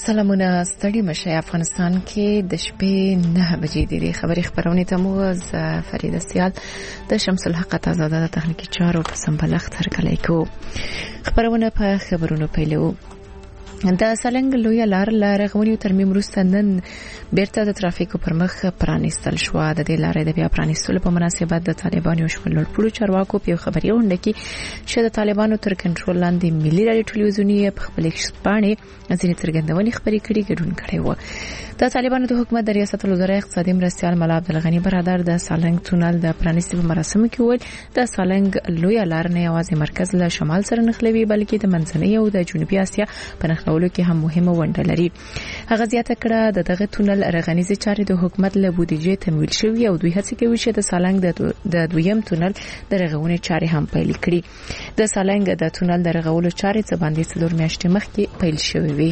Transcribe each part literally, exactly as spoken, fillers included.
سلامونه ستړي مشه. افغانستان کې د شپې نه بجې د خبري خبرونه ته مو از فرید سیال د شمس الحق آزاده د تخنیکی چارو په سمبلغ تر کله کو خبرونه په خبرونو پیلو. د سالنګ لوی لار لارغونی ترمیم وروسته نن بیرته د ترافیکو پر مخ پرانیستل شو. د دې لارې د بیا پرانیستلو په مناسبت د طالبانو او شمال لوړ چارواکو په خبري غونډه کې چې د طالبانو تر کنټرول لاندې ملي رادیو ټلویزیونی په خپل شپانې ځینې څرګندونې خبري کړي ګډون کړي وو. د طالبانو د حکومت د ریاست الوزرا اقتصادي مرستيال ملا عبدالغنی برادر د سالنګ تونل د پرانیستلو مراسمو کې وویل د سالنګ لوی لار نه یوازې مرکز له شمال سره نښلوي بلکې د منځنۍ او د جنوبي اسیا په نښلولو کې هم مهمه ونډه لري. هغه زیاته کړه د دغه تونل رغنیزي چارې د حکومت له بودیجې تمویل شوی او دوی هڅه کوي چې د سالنګ د دویم تونل د رغونې چارې هم پیل کړي. د سالنګ د تونل د رغولو چارې څه باندې څلور میاشتې مخکې پیل شوې وي.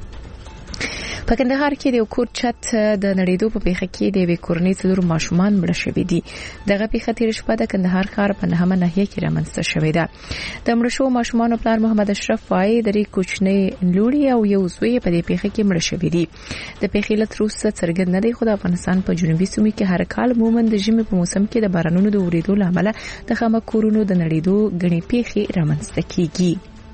په کندهار کې د کور چت د نړیدو په پیښه کې د وکورنۍ څلور ماشومان مړه شوي دي. دغه پیښه تیر شپه د کندهار ښار په نهمه ناحیه کې رامنځته شوې ده. د مړه شوو ماشومانو پلار محمد اشرف وايي د ری کوچنۍ لوري او یو زوی په دې پیښه کې مړه شوي دي. د پیښې له تروسه څرګند نه دی خو د افغانستان په جنوبي سیمو کې هر کال عموما د ژمي په موسم کې د بارانونو د وریدو لامل د خامه کورونو د نړیدو غني پیښې رامنځته کیږي.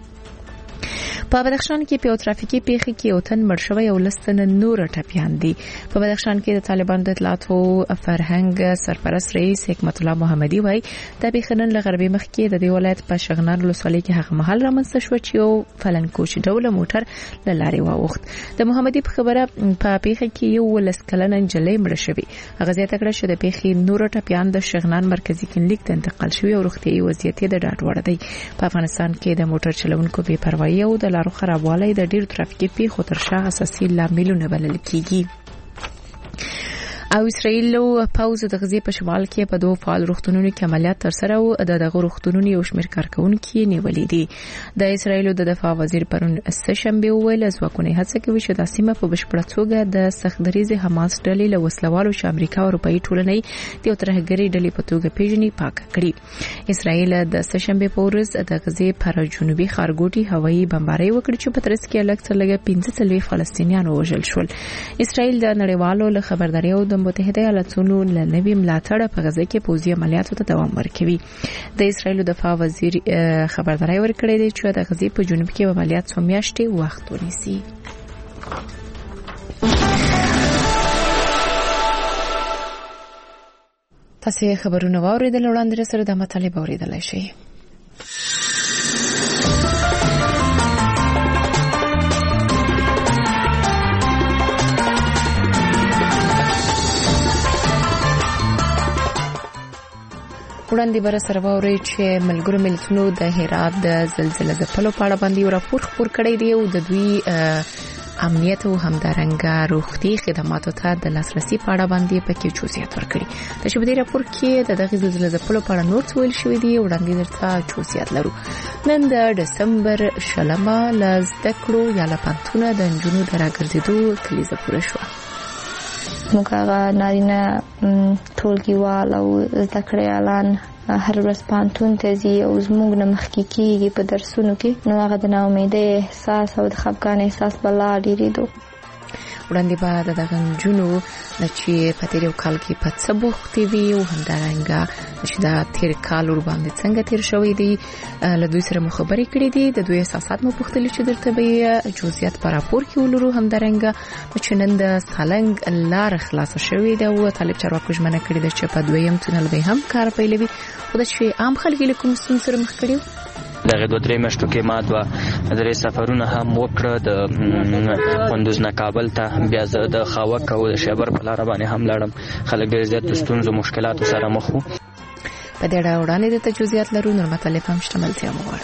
په بدخشان کې په ترافیکي پیښه کې اوتن مړ شوی او لستن نور ټپيان دي. په بدخشان کې د طالبان د اطلاعاتو فرهنګ سرپرست رئیس حکمت الله محمدي وايي د بخنن له غربي مخ کې د دې ولایت په شغنان ولسوالۍ کې هغه محل رامنځته شو چې یو فلنکوش ډوله موټر له لارې واوښت. د محمدي په خبره په پیښه کې یو ولسکلن انجلۍ مړ شوی. هغه زیاته کړه چې د پیښې نور ټپيان د شغنان مرکزی کلینیک ته انتقال شوی او روغتيایي وضعیت د ډاډ وړ دی. په افغانستان کې د موټر چلوونکو بې پروايي او د لارو خرابوالی د ډیر ترافیکي پیښو تر شا اساسي لاملونه بلل کیږي. او اسرائیل او پاوز د غزې په شمال کې په دوه فعال روغتونونو کې عملیات تر سره او د دغه روغتونونو یو شمېر کارکونکو نیولې دي. د اسرائیل د دفاع وزیر پرون سشنبه ویل ځواکونه هڅه کوي چې د سیمه په بشپړه توګه د سختدریزه حماس ډلې له وسلوالو چې امریکا او اروپאי ټولنې د ترهګری ډلې په توګه پیژني پاک کړي. اسرائیل د سشنبه په ورځ د غزې پر جنوبي خارګوټي هوایي بمبارۍ وکړه چې په ترڅ کې لږ څه لږ پنځه څلوېښت فلسطینیان وژل شول. اسرائیل د نړیوالو له خبرداري او د متحده ایالاتونو له نوي ملاتړ په غزه کې پوځي عملیاتو ته دوام ورکوي. د اسرائیل دفاع وزیر خبرداري ورکړې ده چې د غزې په جنوب کې عملیات څو میاشتې وخت ونیسي. تاسو خبرونه واوریدل وړاندې سره د مطالعه اوریدلای شئ. وړاندې بر سره ووري چې ملګرو ملتونو د هرات د زلزلې ځپلو په اړه باندې راپور خپور کړی دی او د دوی امنیت او همدارنګه روغتي خدماتو ته د لاسرسي په اړه باندې پکې چوسیات ورکړي. د شپې راپور کې د دغه زلزلې ځپلو په اړه نور څه ویل شوی دی وړاندې درته چوسیات لرو. نن د دسمبر شلمه لزدکړو یا لپانتونه د انجونو دراګرځېدو کلیزه پوره شو. موږ هغه نارینه ټولګیوال او زده کړیالان هر ورځ پانتون ته ځي او زموږ نه مخکې کېږي په درسونو کې نو هغه د ناامیدۍ احساس او د خفګان احساس بلا ډېرېدو. وړاندې به د دغه نجونو چې په تیر یو کال کې په څه بوختې وي او همدارنګه چې دا تیر کال ور باندې څنګه تیر شوی دی له دوی سره مخابرې کړې دي. د دوی احساسات مو پوښتلي چې درته به جزئیات په راپور کې ولرو. همدارنګه چې نن د سالنګ لار خلاص شوې ده او طالب چارواکو ژمنه کړې ده چې په دویم تونل به هم کار پیلوي. خو د شي عام خلک له کوم ستونزې سره مخ کړي دغه دوه درې میاشتو کې ما دوه درې سفرونه هم وکړه د کندوز نه کابل ته بیا زه د خاوک او د شیبر په لار باندې هم لاړم. خلک ډېر زیات ستونزو مشکلاتو سره مخ وو. په دې اړه وړاندې د تجویزات لرو نور مطالب هم شاملتیا مغواړم.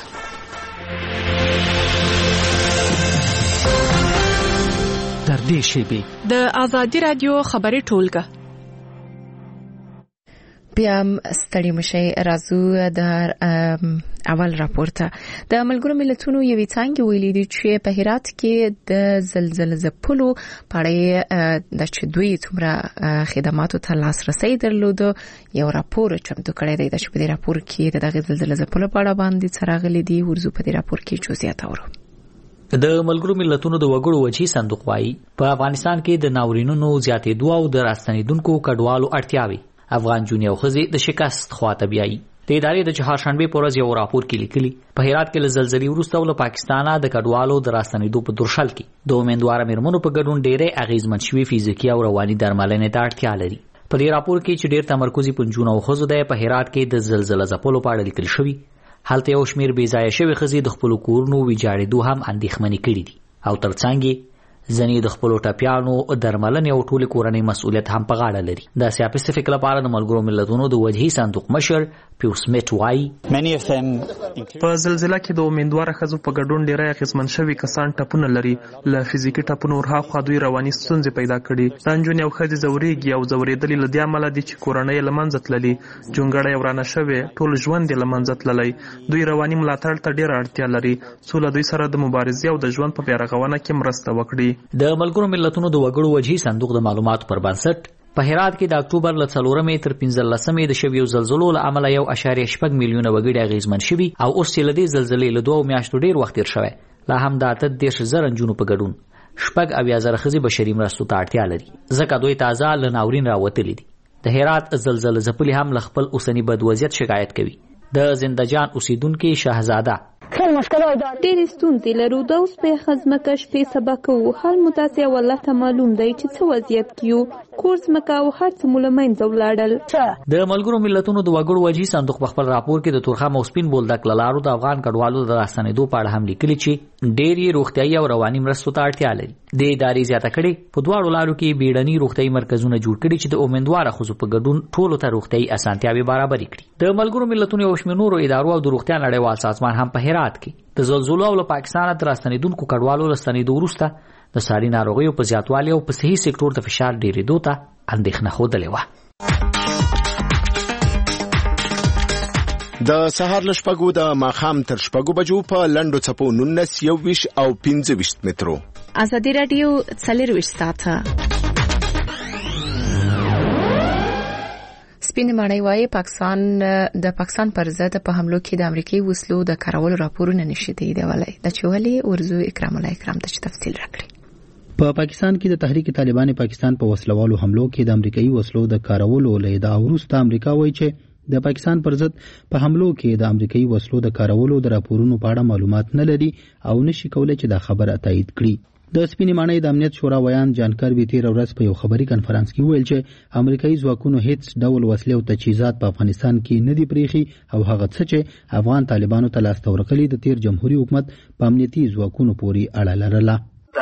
در دې شیبه د ازادي رادیو خبري ټولګه بیا ستړي مشي راځو د اول راپورته. د ملګرو ملتونو یوې څانګې ویلي دي چې په هرات کې د زلزلې ځپلو په اړه د چې دوی څومره خدماتو ته لاسرسي درلود یو راپور چمتو کړی دی. د شپې راپور کې د دغه زلزلې ځپلو په اړه باندې څرګندې دي ورزو په دې راپور کې جزئیات اورو. د ملګرو ملتونو د وګړو وجهي صندوق وايي په افغانستان کې د ناورینونو زیاتېدو او د راستنیدونکو کډوالو اړتیاوي افغان جونې او ښځې د شکست خواته بیایي. د ادارې د چهارشنبې په ورځ یو راپور کې لیکلي په هرات کې له زلزلې وروسته له پاکستانه د کډوالو د راستنېدو په درشل کې د امیندواره میرمنو په ګډون ډېرې اغېزمن شوي فزیکي او رواني درملنې ته اړتیا لري. په دې راپور کې چې ډېر تمرکزي په نجونو او ښځو دی په هرات کې د زلزله ځپلو په اړه لیکل شوي. هلته یو شمېر بې ځایه شوې ښځې د خپلو کورونو ویجاړېدو هم اندېښمنې کړي دي او ترڅنګ یې ځینې د خپلو ټپیانو درملنې او ټولې کورنۍ مسؤلیت هم په غاړه لري. د اسیا پسفیک لپاره د ملګرو ملتونو د وجهي صندوق مشر پیوس میټ وایي په زلزله کې د امیندواره ښځو په ګډون ډېری اغېزمن شوي کسان ټپونه لري. له فزیکي ټپونو ورهاخوا دوی رواني ستونزې پیدا کړي. دا نجونې او ښځې ځورېږي او ځورېدلې له دې امله دي چې کورنۍ یې له منځه تللي، جونګړه یې ورانه شوې، ټول ژوند یې له منځه تللی. دوی رواني ملاتړ ته ډېره اړتیا لري څو له دوی سره د مبارزې او د ژوند په بیارغونه کې مرسته وکړي. د ملګرو ملتونو د وګړو وجهي صندوق د معلوماتو پر بنسټ په هرات کې د اکتوبر له څلورمې تر پنځلسمې د شویو زلزلو له امله یو اعشاریه شپږ میلیونه وګړي اغېزمن شوي او اوس چې له دې زلزلې له دوو میاشتو ډېر وخت تېر شوی لا هم د اته دېرش زره نجونو په ګډون شپږ اویا زره ښځې بشري مرستو ته اړتیا لري ځکه دوی تازه له ناورین راوتلي دي. د هرات زلزله ځپلي هم له خپل اوسني بد وضعیت شکایت کوي. د زندهجان اوسیدونکي شهزاده ډېرې ستونزې لرو د اوس په ځمکه شپې سبا کوو حال متاسع والله ته معلوم دی چې څه وضعیت کیو کور ځمکه او هر څه مو له منځه ولاړل. د ملګرو ملتونو د وګړو وجهي صندوق په خپل راپور کې د تورخم او سپین بولدک له لارو د افغان کډوالو د راستنېدو په اړه هم لیکلي چې ډېرې روغتیایي او رواني مرستو ته اړتیا لري. د ادارې زیاته کړې په دواړو لارو کې بیړني روغتیایي مرکزونه جوړ کړي چې د امیندواره ښځو په ګډون ټولو ته روغتیایي اسانتیاوې برابرې کړي. د ملګرو ملتونو یو شمېر نورو ادارو او د روغتیا نړیوال سازمان هم په هرات کې د زلزلو او له پاکستانه د راستنېدونکو کډوالو له ستنېدو وروسته د ساري ناروغیو په زیاتوالي او په صحي سکتور د فشار ډېرېدو ته اندېښنه ښودلې وه. د سهار له شپږو د ماښام تر شپږو بجو په لنډو څپو نولس یوویشت او پنځه ویشت مترو ازادي راډیو څلېرویشت ساعته سپینې ماڼۍ وايي پاکستان د پاکستان پر ضد په حملو کې د امریکایي وسلو د کارولو راپورونه نشي تاییدولای. د چولي ورزو اکرام الله اکرام ته تفصیل راکړي. په پاکستان کې د تحریک طالبان پاکستان په وسلوالو حملو کې د امریکایي وسلو د کارولو له ادعا وروسته امریکا وایي چې د پاکستان پر ضد په حملو کې د امریکایي وسلو د کارولو د راپورونو په اړه معلومات نه لري او نشي کولای چې دا خبره تایید کړي. د سپینې ماڼۍ د امنیت شورا ویان جان کربي تېره ورځ په یو خبري کنفرانس کې وویل چې امریکایي ځواکونو هیڅ ډول وسلې او تجهیزات په افغانستان کې نه دي پریښي او هغه څه چې افغان طالبانو ته لاسته ورغلي د تېر جمهوریت حکومت په امنیتي ځواکونو پورې اړه لرله.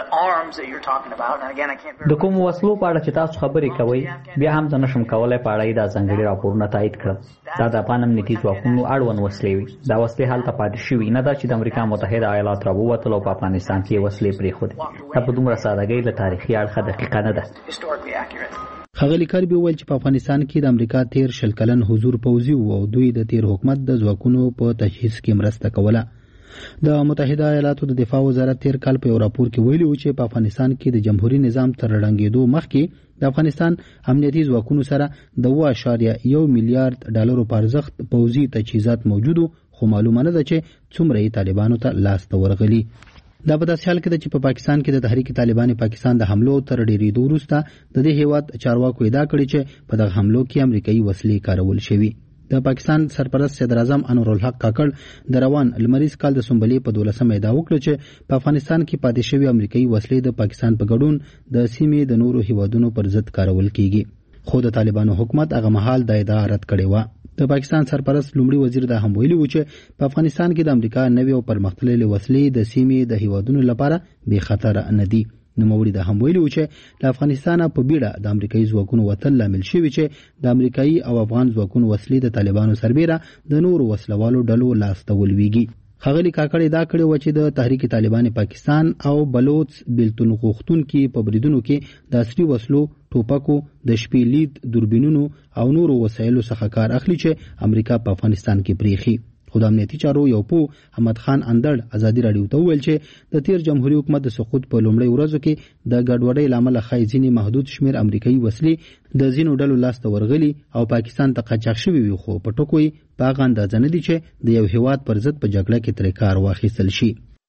د کوم وسلو په اړه چې تاسو خبرې کوئ بیا هم زه نشم کولی په اړه یې دا ځانګړي راپورونه تایید کړم. دا د افغان امنیتي ځواکونو اړوند وسلې وي. دا وسلې هلته پاتې شوي نه ده چې د امریکا متحده ایالات راووتل او په افغانستان کې وسلې پرېښودې. دا په دومره سادهګۍ له تاریخي اړخه دقیقه نه ده. ښاغلي کربي وویل چې په افغانستان کې د امریکا تېر شل کلن حضور پوځي و او دوی د تېر حکومت د ځواکونو په تجهیز کې مرسته کوله. د متحده ایالاتو د دفاع وزارت تیر کال په یو راپور کې ویلي و چې په افغانستان کې د جمهوریت نظام تر ړنګېدو مخکې د افغانستان امنیتي ځواکونو سره د اوه اعشاریه یو میلیارډ ډالرو په ارزښت پوځي تجهیزات موجود خو معلومه نه ده چې څومره یې طالبانو ته لاسته ورغلي. دا په داسې حال کې ده چې په پاکستان کې د تحریک طالبان پاکستان د حملو تر ډېرېدو وروسته د دې هیواد چارواکو ادعا کړې چې په دغه حملو کې امریکایي وسلې کارول شوي. د پاکستان سرپرست صدر اعظم انور الحق کاکړ د روان لمریز کال د سنبلې په دولسمه ادعا وکړه چې په افغانستان کې پاتې شوي امریکایي وسلې د پاکستان په ګډون د سیمې د نورو هیوادونو پر ضد کارول کیږي. خو د طالبانو حکومت هغه مهال د ادعا رد کړې و. د پاکستان سرپرست لومړي وزیر دا هم ویلي و چې په افغانستان کې د امریکا نوې او پرمختللې وسلې د سیمې د هیوادونو لپاره بې خطره نه دي. نوموړي دا هم ویلي و چې له افغانستانه په بیړه د امریکایي ځواکونو وتل لامل شوي چې د امریکایي او افغان ځواکونو وسلې د طالبانو سربیره د نورو وسلوالو ډلو لاسته ولویږي. ښاغلي کاکړ ادعا کړې وه چې د تحریک طالبان پاکستان او بلوچ بیلتون غوښتونکي په بریدونو کې د عصري وسلو، ټوپکو، د شپې لید، دوربینونو او نورو وسایلو څخه کار اخلي چې امریکا په افغانستان کې پریښي. خو د امنیتي چارو یو پو احمد خان اندړ ازادي راډیو ته وویل چې د تیر جمهوریت حکومت د سقوط په لومړۍ ورځو کې د ګډوډۍ له امله ښایي ځینې محدود شمېر امریکایي وسلې د ځینو ډلو لاسته ورغلي او پاکستان ته قاچاق شوي وي، خو په ټکو یې په هغه اندازه نه دي چې د یو هیواد پر ضد په جګړه کې ترې کار واخیستل شي.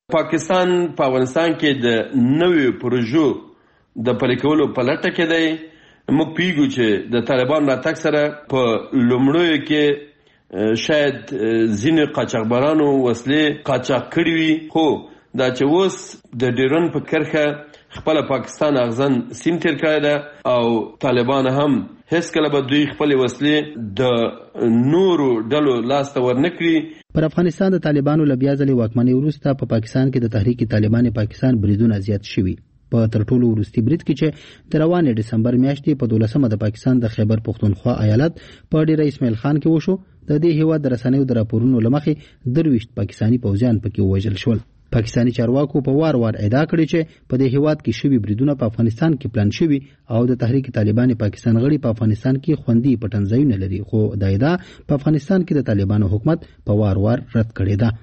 پاکستان په افغانستان کې د نویو پروژو د پلي کولو په لټه کې دی. موږ پیږو چې د طالبان راتګ سره په لومړیو کې شاید ځینې قاچاقبرانو وسلې قاچاق کړي وي، خو دا چې اوس د ډیورن په کرښه خپل پاکستان اغزن سیم تیر کړی ده او طالبان هم هیڅ کله به دوی خپل وسلې د نورو ډلو لاس ته ورنکړي. پر افغانستان د طالبانو له بیا ځلې واکمنۍ وروسته په پاکستان کې د تحریک طالبان پاکستان بریدونه زیات شوي. په تر ټولو وروستي برید کې چې د روانې ډسمبر میاشتې په دولسمه د پاکستان د خیبر پختونخوا ایالت په ډیره اسماعیل خان کې وشو. د دې هیواد د رسنیو د راپورونو له مخې درویشت پاکستاني پوځیان پکې ووژل شول. پاکستاني چارواکو په وار وار ادعا کړې چې په دې هیواد کې شوي بریدونه په افغانستان کې پلان شوي او د تحریک طالبان پاکستان غړي په افغانستان کې خوندي پټنځایونه لري، خو دا ادعا په افغانستان کې د طالبانو حکومت په وار وار رد کړې ده.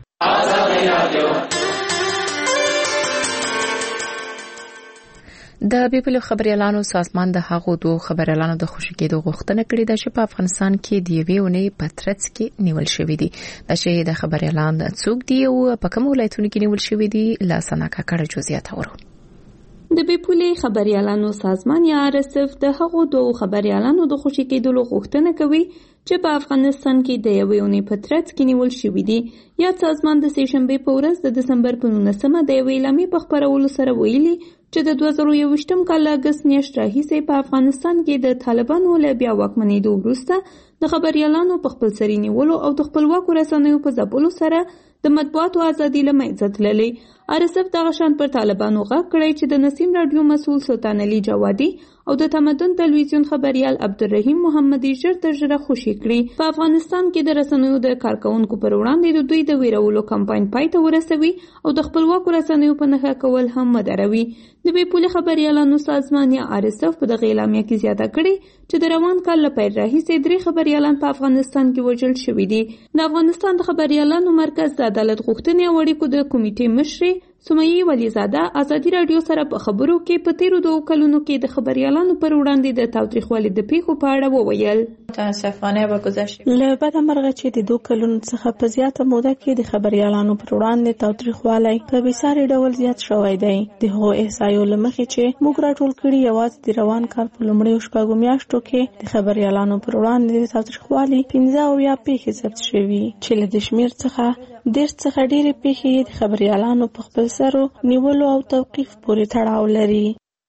د بیپلو خبريالانو سازمان د هغو دوه خبريالانو د خوشی کېدو غوښتنه کړې ده چې په افغانستان کې د یوې اونۍ په ترڅ کې نیول شوی دي. د شهید خبريالان څوک دي او په کوم ولایتونو کې نیول شوی دي؟ لا سناکا کړه جزئیات اورو. د بیپلو خبريالانو سازمان یا آر اس اف د هغو دوه خبريالانو د خوشی کېدو غوښتنه کوي چې په افغانستان کې د یوې اونۍ په ترڅ کې نیول شوی دي. یا سازمان د سېشنبې په ورځ د دسمبر په نولسمه د یوې اعلامیې په خپرولو سره ویلي چې د دوه زره یوویشتم کال اګست میاشتې راهیسې په افغانستان کې د طالبانو له بیا واکمنېدو وروسته د خبريالانو په خپلسري نیولو او د خپلواکو رسنیو په ځپلو سره د مطبوعاتو ازادي له منځه تللې. آر اس اف دغه شان پر طالبانو غږ کړی چې د نسیم رادیو مسؤل سلطان علي جوادي او د تمدن تلویزیون خبريال عبدالرحیم محمدي ژر تر ژره خوشي کړي. په افغانستان کې د رسنیو د کارکونکو پر وړاندې د دوی د ویرولو کمپاین پای ته ورسوي او د خپلواکو رسنیو په نښه کول هم مدروي. د بیپلو خبريالانو سازمان یا آر اس اف په دغه اعلامیه کې زیاته کړي چې د روان کال له پیل راهیسې درې خبريالان په افغانستان کې وژل شوي دي. د افغانستان د خبريالانو مرکز د عدالت غوښتنې او اړیکو د کمیټې مشري سمیه ولیزاده ازادي رادیو سره په خبرو کې په تیرو دوه کلونو کې د خبريالانو پر وړاندې د تاوتریخوالي د پیښو په اړه وویل. متاسفانه به گذشت له بعد مرغه چې د دوه کلونو څخه په زیاته موده کې د خبريالانو پر وړاندې تاوتریخوالي په بېساري ډول زیات شوی دی. د هغو احصایو له مخې چې موږ راټول کړي یوازې د روان کال په لومړیو شپږو میاشتو کې د خبريالانو پر وړاندې د تاوتریخوالي پنځه اویا پیښې ثبت شوي چې له د شمېر څخه ډېر څخه ډېرې پیښې د خبريالانو په خپل سرو نیولو او توقیف پورې تړاو لري.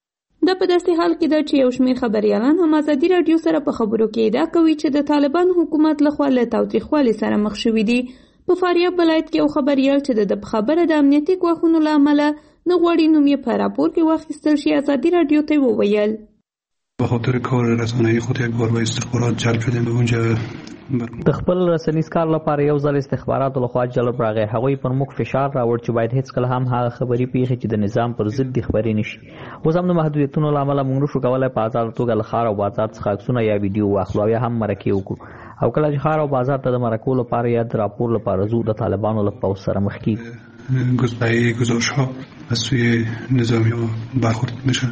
دا په داسې حال کې ده چې یو شمېر خبريالان هم ازادي رادیو سره په خبرو کې ادعا کوي چې د طالبان حکومت لخوا له تاوتریخوالي سره مخ شوي دي. په فاریاب ولایت کې یو خبريال چې د خبره د امنیتي ګواښونو له امله نه غواړي نوم یې په راپور کې واخیستل شي ازادي رادیو ته وویل. به خاطر کار رسانه‌ای خود یک بار به استخبارات جلب شدیم به اونجا د خپل رسنیز کار لپاره یو ځل استخباراتو لخوا جلب راغی. هغوی پر موږ فشار راوړ چې باید هیڅ کله هم هغه خبري پیښې چې د نظام پر ضد دي خبرې نشي. اوس هم د محدودیتونو له امله موږ نشو کولی په ازاده توګه له ښار او بازار څخه عکسونه یا ویډیو واخلو او یا هم مرکې وکړو. او کله چې ښار او بازار ته د مرکو لپاره یا د راپور لپاره ځو د طالبانو له پوځ سره مخ کېږو. گزارش گزارش‌ها از سوی نظامی‌ها برخورد میشه.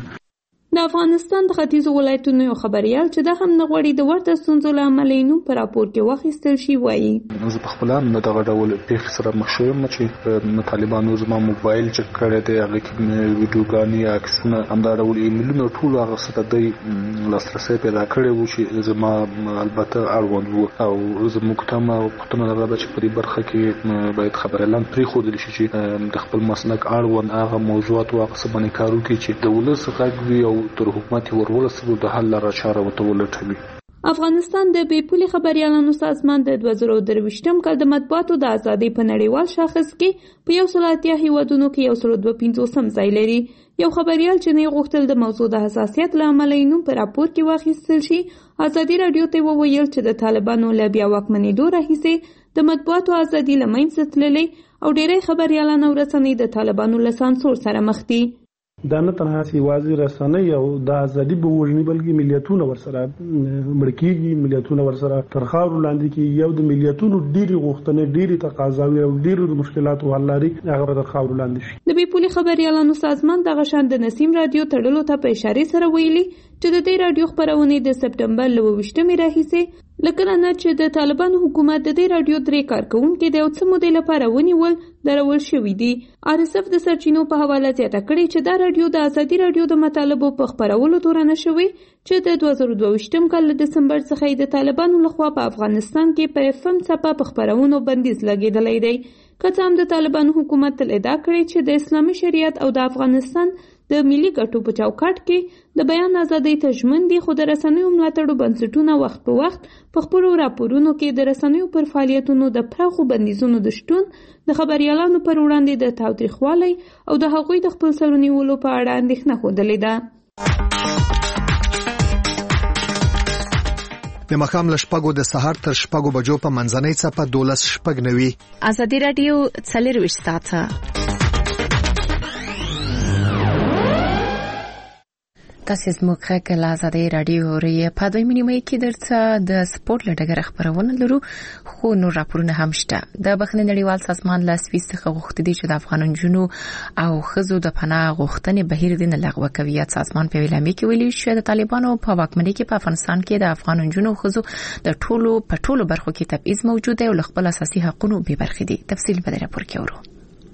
د افغانستان د ختیځو ولایتونو یو خبريال چې دا هم نه غواړي د ورته ستونزو له امله یې نوم په راپور کې واخیستل شي وایي. زه په خپله نه دغه ډول پیښې سره مخ شوم چې طالبانو زما موبایل چک کړی دی، هغې کې مې ویډیوګانې عکسونه همدا ډول ایمیلونه ټول هغه څه ته دی لاسرسی پیدا کړی و چې زما البته اړوند و او زموږ ته هم پوښتنه دغه ده چې په دې برخه کې باید خبريالان پرېښودلی شي چې د خپل مسلک اړوند هغه موضوعات او هغه څه باندې کار وکړي چې د ولس غږ وي او تر حکومت ورولسو د حل لاره چاره ورته ولټوي. افغانستان د بیپلو خبريالانو سازمان د دوه زره درویشتم کال د مطبوعاتو د ازادۍ په نړیوال شاخص کې په یو سل اتیا هیوادونو کې یو سل دوه پنځوسم ځای لري. یو خبريال چې نه غوښتل د موضوع د حساسیت له امله یې نوم په راپور کې واخیستل شي ازادي رادیو ته وویل چې د طالبانو له بیا واکمنېدو راهیسې د مطبوعاتو ازادي له منځه تللې او ډېری خبريالان او رسنۍ د طالبانو له سانسور سره مخ دي. دا نه تنها سیوازي رسنۍ او د ازادي به وژني بلکې ملیتونه ورسره مړ کېږي، ملیتونه ورسره تر خاورو لاندې کېږي. یو د ملیتونو ډېرې غوښتنې ډېرې تقاضاوي او ډېرو د مشکلاتو حل لارې هغه به تر خاورو لاندې شي. د بیپلو خبريالانو سازمان دغه شان د نسیم رادیو تړلو ته په اشارې سره ویلي چې د دې رادیو خپرونې د سپټمبر له اوویشتمې راهیسې له کله نه چې د طالبانو حکومت د دې رادیو درې کارکوونکي د یو څه مودې لپاره ونیول درول شوي دي. آر اس اف د سرچینو په حواله زیاته کړې چې دا رادیو د ازادي رادیو د مطالبو په خپرولو تورنه شوې چې د دوه زره دوه ویشتم کال له دسمبر څخه د طالبانو لخوا په افغانستان کې په اف ام څپه په خپرونو بندیز لګېدلی دی. که څه هم د طالبانو حکومت تل ادعا کړې چې د اسلامي شریعت او د افغانستان د ملي ګټو په چوکاټ کې د بیان ازادۍ ته ژمن دي، خو د رسنیو ملاتړو بنسټونه وخت په وخت په خپلو راپورونو کې د رسنیو پر فعالیتونو د پراخو بندیزونو د شتون، د خبریالانو پر وړاندې د تاوتریخوالي او د هغوی د خپل سرو نیولو په اړه اندېښنه ښودلې ده. د ماښام له شپږو د سهار تر شپږو بجو په منځنۍ څپه دولس شپږ نوي ازادي رادیو څلرویشت ساعته. تاسو زموږ غږ له ازادي رادیو اورئ. په دویمه نیمه کې درته د سپورت له ډګره خبرونه لرو، خو نور راپورونه هم شته. د بخښنې نړیوال سازمان له سویس څخه غوښتي دي چې د افغان نجونو او ښځو د پناه غوښتنې بهیر د نه لغوه کوي. سازمان په ویلامي کې ویلي چې د طالبانو په واکمنۍ کې په افغانستان کې د افغان نجونو او ښځو د ټولو په ټولو برخو کې تبعیض موجود دی او له خپل اساسي حقوقو بې برخې دي. تفصیل په دې راپور کې اورو.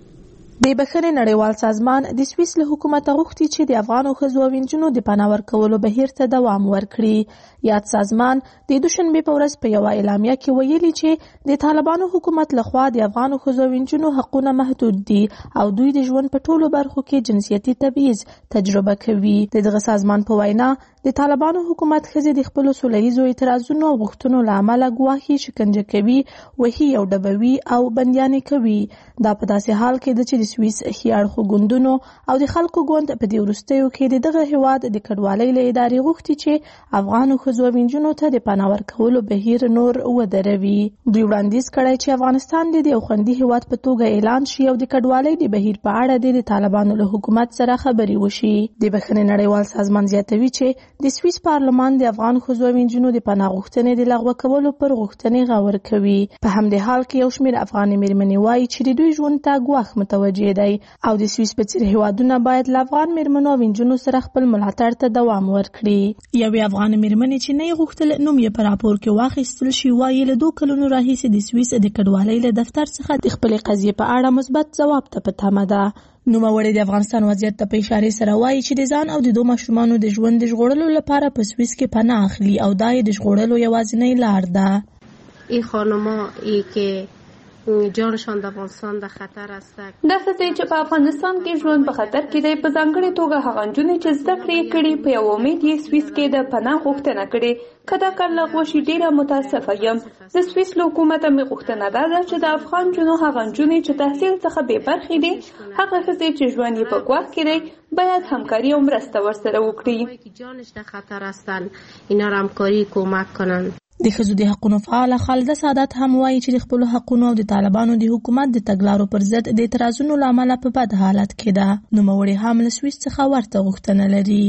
د بخښنې نړیوال سازمان د سویس له حکومت غوښتي چې د افغان ښځو او نجونو د پناه ورکولو بهیر ته دوام ورکړي. یاد سازمان د دوشنبه په ورځ په یو اعلامیه کې ویلي چې د طالبانو حکومت لخوا د افغان ښځو او نجونو حقونه محدود دي او دوی د ژوند په ټولو برخو کې جنسیتي تبعیض تجربه کوي. دغه سازمان په وینا د طالبانو حکومت ښځې د خپل سولهییزو اعتراضونو او غوښتنو له امله ګواښي، شکنجه کوي، وهي او ډبوي او بندیانې کوي. دا په داسې حال کې ده چې د سویس خیاړخو ګوندونو او د خلکو ګوند په دې وروستیو کې د دغه هیواد د کډوالۍ له ادارې غوښتي چې افغان ښځو او نجونو ته د پناه ورکولو بهیر نور ودروي. دوی وړاندیز کړی چې افغانستان د یو خوندي هیواد په توګه اعلان شي او د کډوالۍ د بهیر په اړه د طالبانو له حکومت سره خبرې وشي. د بخښنې نړیوال سازمان زیاتوي چې د سویس پارلمان د افغان ښځو او نجونو د پناه غوښتنې د لغوه کولو پر غوښتنې غور کوي. په همدې حال کې یو شمېر افغان میرمنې وایي چې د دوی ژوند ته ګواښ متوجه دی او د سویس په څیر هیوادونه باید له افغان میرمنو او نجونو سره خپل ملاتړ ته دوام ورکړي. یوې افغان میرمنې چې نه غوښتل نوم یې په راپور کې واخیستل شي وایي له دوه کلونو راهیسې د سویس د کډوالۍ له دفتر څخه د خپلې قضیې په اړه مثبت ځواب ته په تمه ده. نوموړې د افغانستان وضعیت ته په اشاره سره وایي چې د ځان او د دوه ماشومانو د ژوند د ژغورلو لپاره په سویس کې پناه اخلي او دا یې د ژغورلو یوازینۍ لار ده. این خانم‌ها ای که جانشان در افغانستان در خطر است. دا ښځې چې په افغانستان کې ژوند په خطر کې دی، په ځانګړې توګه هغه نجونې چې زده کړې کړي په یو امید یې سویس کې د پناه غوښتنه کړې. که دا کار لغوه شي ډېره متاسفه یم. د سویس له حکومته مې غوښتنه دا ده چې د افغان نجونو هغه نجونې چې تحصیل څخه بې برخې دي، هغه ښځې چې ژوند یې په ګواښ کې دی، باید همکاري او مرسته ورسره وکړي. جانش در خطر هستند، اینا را همکاری کمک کنند. د ښځو د حقونو فعاله خالده سعادت هم وایي چې د خپلو حقونو او د طالبانو د حکومت د تګلارو پر ضد د اعتراضونو له امله په بد حالت کې ده. نوموړې هم له سویس څخه ورته غوښتنه لري.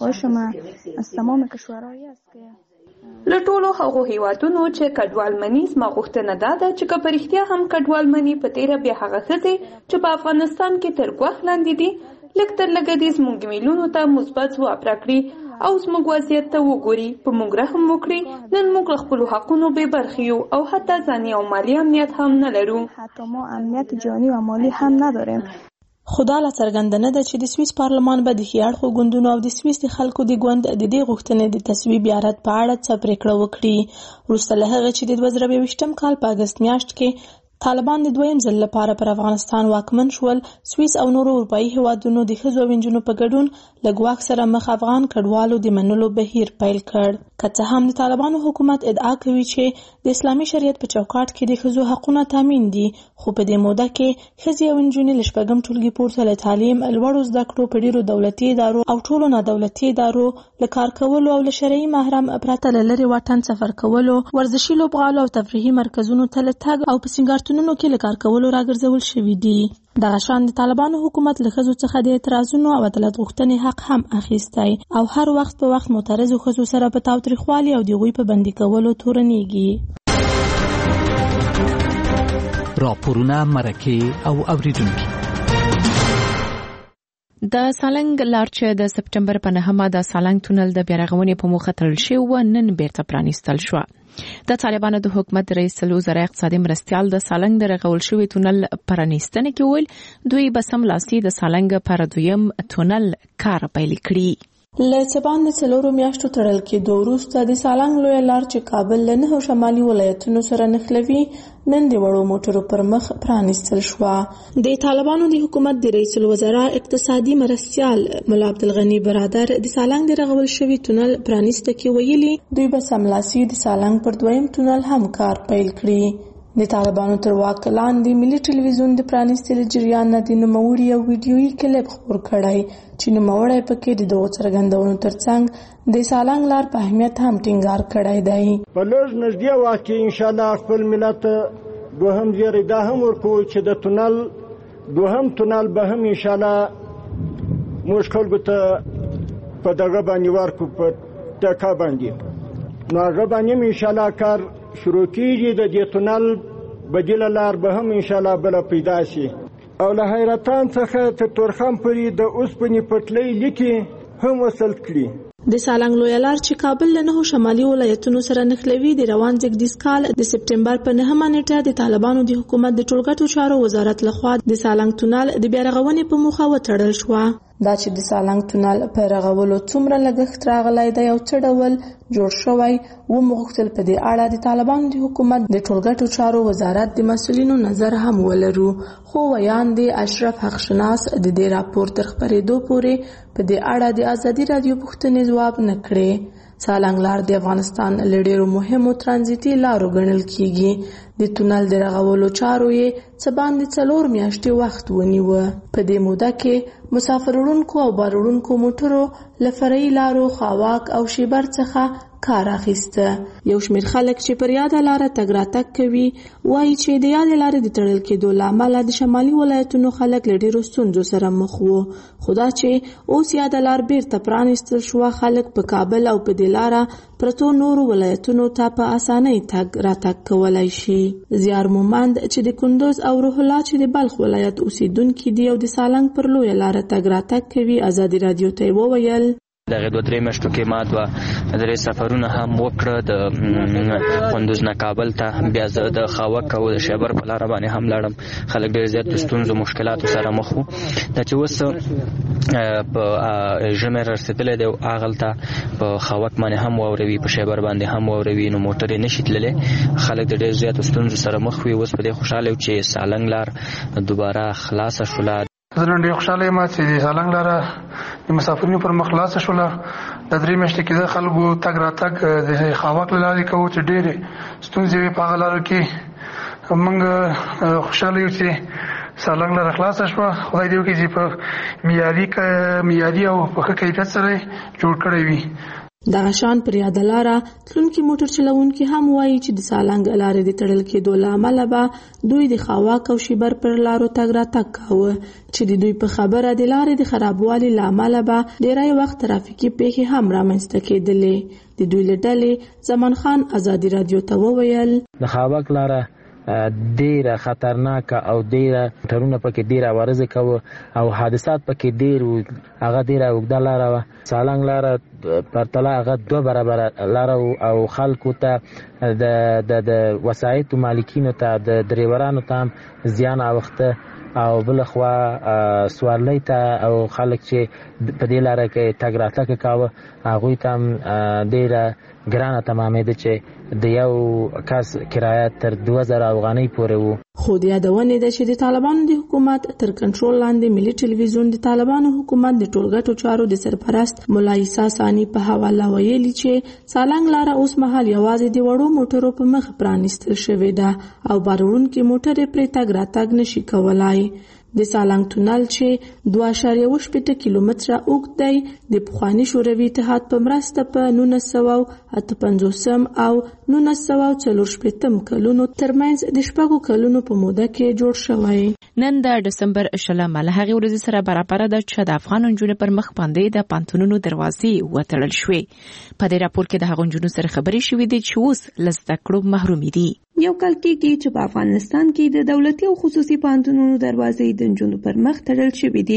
له ټولو هغو هیوادونو چې کډوال مني زما غوښتنه دا ده چې که په رښتیا هم کډوال مني، په تیره بیا هغه ښځې چې په افغانستان کې تر ګواښ لاندې دي لږ تر لږه دې زموږ میلونو ته مثبت ځواب راکړي او زموږ وضعیت ته وګوري، په موږ رحم وکړي. نن موږ له خپلو حقونو بې برخې یو او حتی ځاني او مالي امنیت هم نه لرو. حتی ما امنیت جانی و مالی هم نداریم. خو دا لا څرګنده نه ده چې د سویس پارلمان به د ښیاړخو ګوندونو او د سویس د خلکو د ګوند د دې غوښتنې د تصویب یا رد په اړه څه پرېکړه وکړي. وروسته له هغه چې د دوه زره یوویشتم کال په اګست میاشت کې طالبان د دویم ځل لپاره پر افغانستان واکمن شول، سویس او نورو اروپایي هیوادونو د ښځو او نجونو په ګډون له ګواښ سره مخ افغان کډوالو د منلو بهیر پیل کړ. که څه هم د طالبانو حکومت ادعا کوي چې د اسلامي شریعت په چوکاټ کې د ښځو حقونه تامین دي، خو په دې موده کې ښځې او نجونې له شپږم ټولګي پورته له تعلیم، لوړو زده کړو په ډېرو دولتي ادارو او ټولو نادولتي ادارو له کار کولو او له شرعي محرم پرته له لرې واټن سفر کولو، ورزشي لوبغالو او تفریحي مرکزونو ته له تګ او په سینګارتونونو کې له کار کولو راګرځول شوي دي. دغه شان د طالبانو حکومت له ښځو څخه د اعتراضونو او عدالت غوښتنې حق هم اخیستی او هر وخت په وخت معترضو ښځو سره په تاوتریخوالي او د هغوی په بندي کولو تورنېږي. راپورونه، مرکې او اوریدونکي د سالنګ لار چې د سپټمبر په نهمه د سالنګ تونل د بیارغونې په موخه تړل شوی و نن بیرته پرانیستل شو. د طالبانو د حکومت رئیس الوزرا اقتصادي مرستیال د سالنګ د رغول شوی تونل پرانیستنه کې ویل دوی به سملاسي د سالنګ پر دویم تونل کار پیل کړي. له سباند څلورو میاشتو تړل کې دوه وروسته د سالنګ لوی لار چې کابل له نه شمالي ولایتونو سره نښلوي نن د وړو موټرو پر مخ پرانیستل شو. د طالبانو د حکومت د رئیس الوزرا اقتصادي مرستیال مولا عبدالغنی برادر د سالنګ د رغول شوی تونل پرانیسته کې ویلي دوی به سملاسي د سالنګ پر دویم تونل هم کار پیل کړي. د طالبانو تر واک لاندې ملي ټلویزیون د پرانیستلو جریان نه د نوموړي یو ویډیویي کلیپ خپور کړی چې نوموړی پکې د دغو څرګندونو ترڅنګ د سالنګ لار په اهمیت هم ټینګار کړی دی. په لږ نږدې وخت کې انشاءالله خپل ملت دوهم زیری دا هم ورکوو چې د تونل دوهم تونل به هم انشاءالله موږ خلکو ته په دغه باندې ورکو په ټکا باندې نو هغه باندې انشاءالله کار شروع کیږي. د دې تونل بدیله لار به هم انشاءالله بله پیدا شي او له حیرتان څخه تر تورخم پورې د اوسپنې پټلۍ لیکې هم وصل کړي. د سالنګ لوی لار چې کابل له نه شمالي ولایتونو سره نښلوي د روان زیږدیز کال د سپټمبر په نهمه نیټه د طالبانو د حکومت د ټولګټو چارو وزارت لخوا د سالنګ تونل د بیارغونې په موخه وتړل شو. دا چې د سالنګ تونل په رغولو څومره لګښت راغلی دی او څه ډول جوړ شوی و مغوښتل په دې اړه د طالبانو د حکومت د ټولګټو چارو وزارت د مسؤلینو نظر هم ولرو خو ویان د اشرف حق شناس د دې راپور تر خپرېدو پورې په دې اړه د ازادي رادیو پوښتنې ځواب نه کړې. سالنګ لار د افغانستان له ډېرو مهمو ترانزیتي لارو ګڼل کیږي. د تونل د رغولو چارو یې څه باندې څلور میاشتې وخت ونیوه. په دې موده کې مسافر وړونکو او بار وړونکو موټرو له فرعي لارو خاواک او شیبر څخه کار اخیسته. یو شمېر خلک چې پر یاده لاره تګ راتګ کوي وایي چې د یادې لارې د تړل کېدو له امله د شمالي ولایتونو خلک له ډېرو ستونزو سره مخ وو. خو دا چې اوس یاده لار بیرته پرانیستل شوه خلک په کابل او په دې لاره پرتو نورو ولایتونو ته په اسانۍ تګ راتګ کولی شي. زیار مومند چې د کندوز او روح الله چې د بلخ ولایت اوسیدونکي دي او د سالنګ پر لویه لاره تګ راتګ کوي ازادي رادیو ته وویل دغه دوه درې میاشتو کې ما دوه درې سفرونه هم وکړه د کندوز نه کابل ته بیا زه د خاوک او د شیبر په لاره باندې هم لاړم. خلک ډېر زیات د ستونزو مشکلاتو سره مخ وو. دا چې اوس په ژمي رسېدلی دی هغلته په خاوک باندې هم واوروي په شیبر باندې هم واوروي نو موټر یې نشي تللی. خلک د ډېر زیاتو ستونزو سره مخ وي. اوس په دې خوشحاله یو چې سالنګ لار دوباره خلاصه شوله. زه نن ډېر خوشحاله یم چې د سالنګ لاره د مسافرینو پر مخ خلاصه شوله. د درې میاشتې کې د خلکو تګ راتګ د خاوک له لارې کوو چې ډېرې ستونزې وي په هغه لارو کې. موږ خوشحاله یو چې سالنګ لاره خلاصه شوه. خدای دې وکړي چې په معیاري معیاري او په ښه کیفیت سره جوړ کړی وي. دغه شان پر یاده لاره تلونکي موټر چلونکي هم وایي چې د سالنګ لارې د تړل کېدو له امله به دوی د خاواک او شیبر پر لارو تګ راتګ کاوه چې د دوی په خبره د لارې د خرابوالي له امله به ډېری وخت ترافیکي پیښې هم رامنځته کېدلې. د دوی له ډلې زمان خان ازادي رادیو ته وویل د خاواک لاره ډیره خطرناکه او ډیره موټرونه پکې ډیره عوارض کوي او حادثات پکې ډیر هغه ډیره اوږده لاره وه. سالنګ لاره پرتله هغه دوه برابره لاره او خلکو ته د د وسایطو مالکینو ته د ډریورانو ته هم زیان اوښته او بل خوا سوارلۍ ته او خلک چې په دې لاره کې تګ راتګ کاوه هغوی ته هم ډیره ګرانه تمامېده چې د یو کس کرایه تر دوه زره افغانۍ پورې وو. خو د یادونې ده چې د طالبانو د حکومت تر کنټرول لاندې ملي ټلویزیون د طالبانو حکومت د ټولګټو چارو د سرپرست مولا عیسی ثاني په حواله ویلي چې سالنګ لاره اوس مهال یوازې د وړو موټرو په مخ پرانیستل شوې ده او بار وړونکي موټر یې پرې تګ راتګ نشي کولای. د سالنګ تونل چې دوه اعشاریه اووه شپېته کیلومتره اوږد دی د پخواني شوروي اتحاد په مرسته په نولس سوه اته پنځوسم او نولس سوه څلور شپېتم کلونو ترمنځ د شپږو کلونو په موده کې جوړ شوی. نن د ډسمبر شلمه له هغې ورځې سره برابره ده چې د افغان نجونو پر مخ باندې د پانتونونو دروازې وتړل شوې. په دې راپور کې د هغو نجونو سره خبرې شوې دي چې اوس له زده کړو محرومې دي. یو کال کېږي چې په افغانستان کې د دولتي او خصوصي پوهنتونونو دروازې د نجونو پر مخ تړل شوې دي.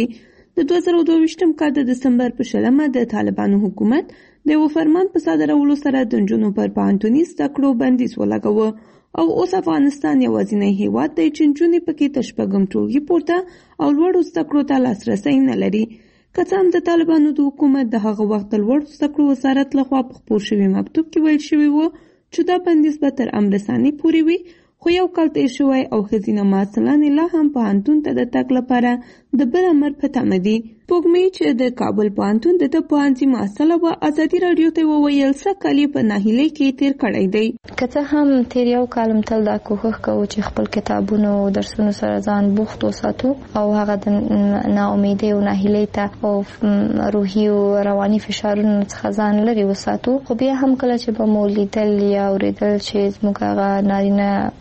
د دوه زره دوه ویشتم کال د دسمبر په شلمه د طالبانو حکومت د یو فرمان په صادرولو سره د نجونو پر پوهنتوني زده کړو بندیز ولګاوه او اوس افغانستان یوازینی هیواد دی چې نجونې پکې تر شپږم ټولګي پورته او لوړو زده کړو ته لاسرسی نه لري. که څه هم د طالبانو د حکومت د هغه وخت د لوړو زده کړو وزارت لخوا په خپور شوي مکتوب کې ویل شوي و چې دا بندیز به تر امرساني پورې وي، خو یو کال تیر شوی او ښځینه محصلانې لا هم پوهنتون ته د تګ لپاره د بل امر په تمه دي. سپوږمۍ چې د کابل پوهنتون د ده پوهنځي محصله وه، ازادي راډیو ته وویل سږ کال یې په ناهیلۍ کې تیر کړی دی. که څه هم تیر یو کال م تل دا کوښښ کوو چې خپل کتابونو او درسونو سره ځان بوخت وساتو او هغه د ناامیدۍ او ناهیلۍ ته او روحي او رواني فشارونو څخه ځان لرې وساتو، خو بیا هم کله چې به مو لیدل یا اورېدل چې زموږ هغه نارینه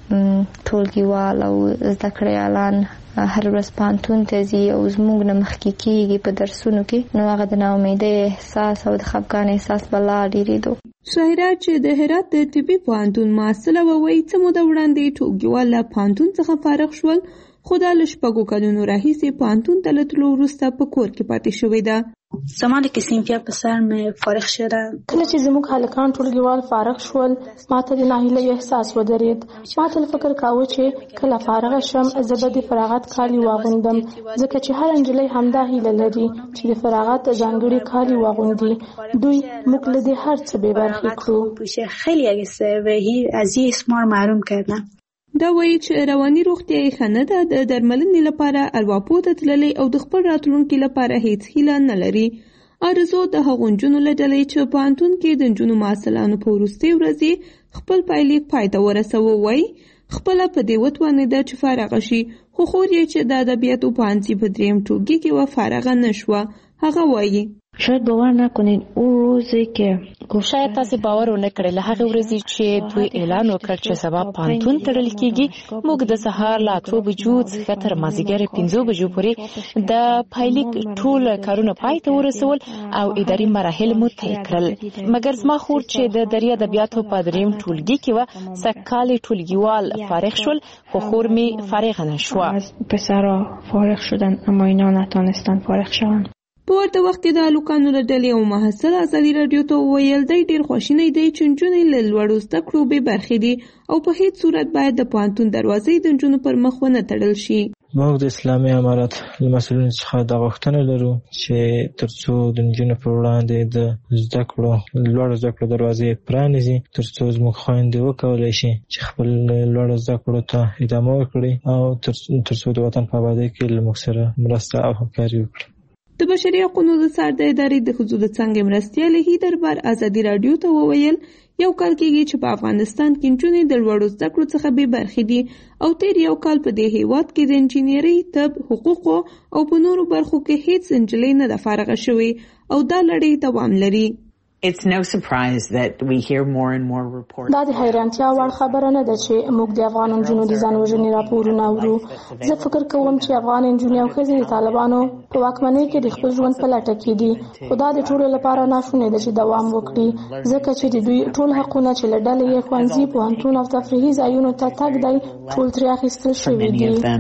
ټولګیوال او زده کړیالان هر ورځ پوهنتون ته ځي او زموږ نه مخکې کېږي په درسونو کې، نو هغه د ناامیدۍ احساس او د خفګان احساس به لا ډېرېدو. شاهره چې د هرات د طبي پوهنتون محصله وه وایي څه موده وړاندې ټولګیوال له پوهنتون څخه فارغ شول، خو دا له شپږو کلونو راهیسې پوهنتون ته له تلو وروسته په کور کې پاتې شوې ده. زمانی که سیم بیا پسر مې فارغ شدم، کله چې زموږ هلکان ټولګیوال فارغ شول ما ته د ناهیلۍ احساس ودرېد. ما تل فکر کاوه چې کله فارغه شم زه به د فراغت کالي واغوندم، ځکه چې هر نجلۍ همدا هیله لري چې د فراغت ځانګړي کالي واغوندي. دوی موږ له دې هر څه بې برخې کړو. خیلی اگسته و از یه اسمار معلوم کردم. دا وایي چې رواني روغتیا یې ښه نه ده، د درملنې لپاره ارواپو ته تللی او د خپل راتلونکي لپاره هیڅ هیله نه لري. آرزو د هغو نجونو له ډلې چې پوهنتون کې د نجونو محصلانو په وروستۍ ورځې خپل پایلیک پای ته ورسوه وایي خپله په دې وتوانېده چې فارغه شي، خو خور یې چې د ادبیاتو پوهنځي په درېیم ټولګي کې وه فارغه نه شوه. هغه وایي شاید باور نکنید اون روزی که شاید تاسو باور ونه کړئ له هغه ورځې چې دوی اعلان وکړ چې سبا پوهنتون تړل کیږي، موږ د سهار له اتو بجو څخه تر مازدیګر پنځو بجو پورې د پایلیک ټول کارونه پای ته ورسول او اداري مراحل مو طی کړل. مګر زما خور چې د دري ادبیاتو په دریم ټولګي کې وه سږ ټولګیوال فارغ شول، خو خور می فارغ نه شوه. پسرا فارغ شدن اما اینا نتونستن فارغ شوند. په ورته وخت کې د هلکانو له ډلې یو محصل ازادي راډیو ته وویل دی ډېر خواشینی دی چې نجونې له لوړو زده کړو بې برخې دي او په هیڅ صورت باید د پوهنتون دروازې د نجونو پر مخ ونه تړل شي. موږ د اسلامي امارت له مسؤلینو څخه دا غوښتنه لرو چې ترڅو د نجونو پر وړاندې د زده کړو لوړو زده کړو دروازې پرانیزي، ترڅو زموږ خویندې وکولی شي چې خپل لوړو زده کړو ته ادامه ورکړي او ترڅو د وطن په ابادۍ کې له موږ سره مرسته او همکاري وکړي. د بشري حقوقو د څار د ادارې د ښځو د څانګې مرستیال هیدر بار ازادي راډیو ته وویل یو کال کېږي چې په افغانستان کې نجونې د لوړو زده کړو څخه بې برخې دي او تیر یو کال په دې هیواد کې د انجینرۍ، طب، حقوقو او په نورو برخو کې هیڅ نجلۍ نه ده فارغه شوې او دا لړۍ دوام لري. It's no surprise that we hear more and more reports. دا د حیرانتیا وړ خبره نه ده چې موږ د افغان نجونو د ځان وژنې راپورونه اورو. زه فکر کوم چې افغان نجونې او ښځې د طالبانو په واکمنۍ کې د خپل ژوند په لټه کې دي، خو دا د ټولو لپاره ناشونې ده چې دوام وکړي، ځکه چې د دوی ټول حقونه چې له ډلې یې ښوونځي، پوهنتون او تفریحي ځایونو ته تګ دی ټول ترې اخیستل شوي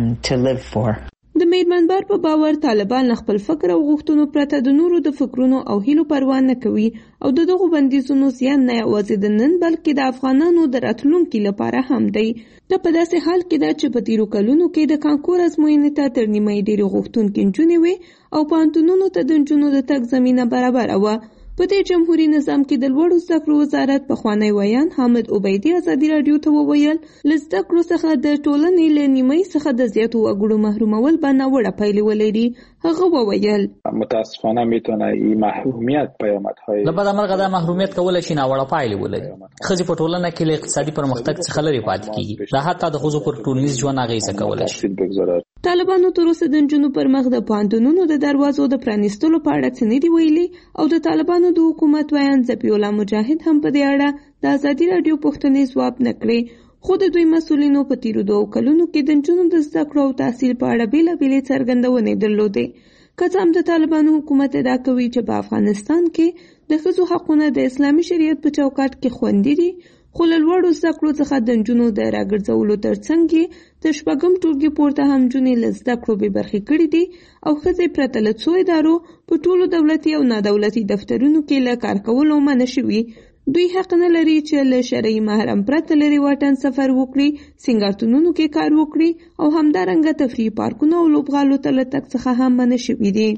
دي. د میرمنبر په باور طالبان له خپل فکر او غوښتنو پرته د نورو د فکرونو او هیلو پروا نه کوي او د دغو بندیزونو زیان نه یوازې د نن بلکې د افغانانو د راتلونکي لپاره هم دی. دا په داسې حال کې ده چې په تیرو کلونو کې د کانکور ازموینې ته تر نیمایي ډېرې غوښتونکې نجونې وې او پوهنتونونو ته د نجونو د تګ زمینه برابره وه. په دې جمهوریت نظام کې د لوړو زده کړو وزارت پخوانی ویان حامد عبیدي ازادي راډیو ته وویل له زده کړو څخه د ټولنې له نیمایي څخه د زیاتو وګړو محرومول به ناوړه پایلې ولري. هغه وویل متاسفانه میتونه این محرومیت پیامدهای له بده مرغه دا محرومیت کولای شي ناوړه پایلې ولري. ښځې په ټولنه کې له اقتصادي پرمختګ څخه لرې پاتې کیږي، دا حتی د ښځو پر ټولنیز ژوند اغیزه کولی شي. طالبانو تر اوسه د نجونو پر مخ د پوهنتونونو د دروازو د پرانیستلو په اړه څه نه دي ویلي او د طالبانو د حکومت ویان ذبیح الله مجاهد هم په دې اړه د ازادي راډیو پوښتنې ځواب نه کړې، خو د دوی مسؤلینو په تیرو دوو کلونو کې د نجونو د زده کړو او تحصیل په اړه بېلابېلې څرګندونې درلودې. که څه هم د طالبانو حکومت ادعا کوي چې په افغانستان کې د ښځو حقونه د اسلامي شریعت په چوکاټ کې خوندي دي، خو له لوړو زده کړو څخه د نجونو د راګرځولو ترڅنګ یې د شپږم ټولګي پورته هم نجونې له زده کړو بې برخې کړي دي او ښځې پرته له څو ادارو په ټولو دولتي او نادولتي دفترونو کې له کار کولو منع شوي. دوی حق نه لري چې له شرعي محرم پرته لرې واټن سفر وکړي، سینګارتونونو کې کار وکړي او همدارنګه تفریحي پارکونو او لوبغالو ته له تګ څخه هم منع شوي دي.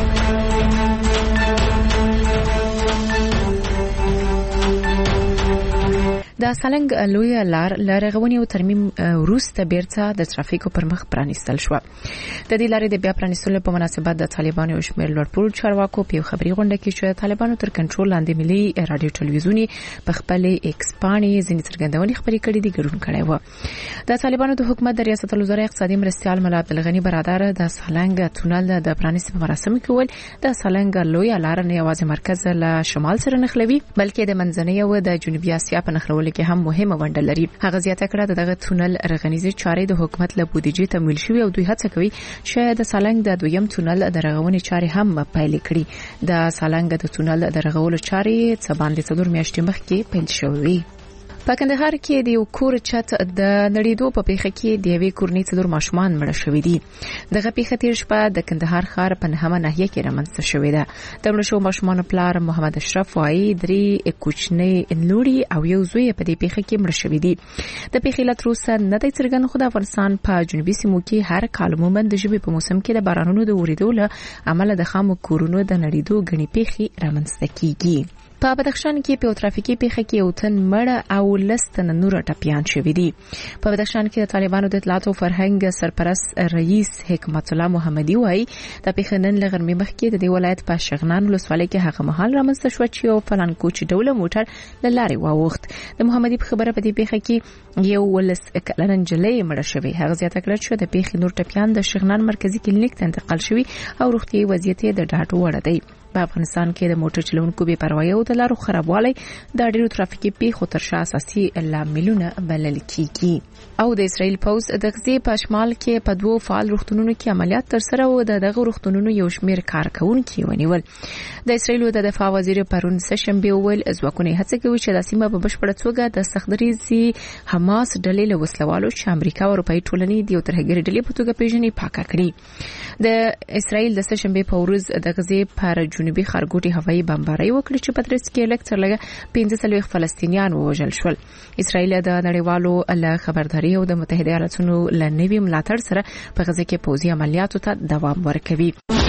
د سالنګ لویه لار له رغونې او ترمیم وروسته بیرته د ترافیکو پر مخ پرانیستل شوه. د دې لارې د بیا پرانیستلو په مناسبت د طالبانو یو شمېر لوړپوړو چارواکو په یو خبري غونډه کې چې طالبانو تر کنټرول لاندې ملي رادیو ټلویزیوني په خپلې ایکس باندې ځینې څرګندونې خبرې کړې دي ګډون کړی و. د طالبانو د حکومت د ریاست الوزرا اقتصادي مرستیال ملا عبدالغني برادر د سالنګ تونل د پرانیستلو په مراسمو کې وویل د سالنګ لویه لار نه یوازې مرکز له شمال سره نښلوي بلکې د منځنۍ او د جنوبي اسیا په نښلولو کې هم مهمه ونډه لري. هغه زیاته کړه دغه تونل رغنیزي چارې د حکومت له بودیجې تمویل شوی او دوی هڅه کوي چې د سالنګ د دویم تونل د رغونې چارې هم پیل کړي. د سالنګ د تونل د رغولو چارې څه باندې څلور میاشتې مخکې پیل شوې. په کندهار کې د یو کور چت د نړیدو په پیښه کې د یوې کورنۍ څلور ماشومان مړه شوي دي. دغه پیښه تیر شپه د کندهار ښار په نهمه ناحیه کې رامنځته شوې ده. د مړه شوو ماشومانو پلار محمد اشرف وایي درې کوچنۍ لوڼې او یو زوی په دې پیښه کې مړه شوي دي. د پیښې علت تر اوسه نه دی څرګند، خو د افغانستان په جنوبي سیمو کې هر کال عموما د ژمي په موسم کې د بارانونو د ورېدو له امله د خامو کورونو د نړیدو ګڼې پیښې رامنځته کیږي. په بدخشان کې په ترافیکي پیښه کې یو تن مړ او لس تنه نور ټپیان شوي دي. په بدخشان کې د طالبانو د اطلاعات او فرهنګ سرپرست رئیس حکمت الله محمدي وایي د پیښه نن له غرمې مخکې د دې ولایت په شغنان ولسوالۍ کې هغه مهال رامنځته شوه چې یو فلان کوچ ډوله موټر له لارې واوښت. د محمدي په خبره په دې پیښه کې یو ولس کلنه نجلۍ مړه شوې. هغه زیاته کړه چې د پیښې نور ټپیان د شغنان مرکزی کلینیک ته انتقال شوي او روغتیايي وضعیت یې د ډاډ وړ دی. په افغانستان کې د موټر چلونکو بې پروايي او د لارو خرابوالی د ډېرو ترافیکي پیښو تر شا اساسي لاملونه بلل کیږي. او د اسرائیل پوز د غزې په شمال کې په دوو فعال روغتونونو کې عملیات تر سره و. د دغه روغتونونو یو شمېر کارکونکي ونیول. د اسرائیل د دفاع وزیر پرون سهشنبه وویل ځواکونه هڅه کوي چې د سیمه په بشپړه توګه د سختدریزي حماس ډلې له وسلوالو چې امریکا او اروپایي ټولنې د یو ترهګرې ډلې په توګه پیژني پاکه کړي. د اسرائیل د سهشنبه په ورځ د غزې پر جنوبي خارګوټي هوایي بمبارۍ وکړه چې په ترڅ کې لږ تر لږه پنځه څلوېښت فلسطینیان ووژل شول. اسرائیل د نړیوالو له خبرداري او د متحده ایالاتونو له نوي ملاتړ سره په غزه کې پوځي عملیاتو ته دوام ورکوي.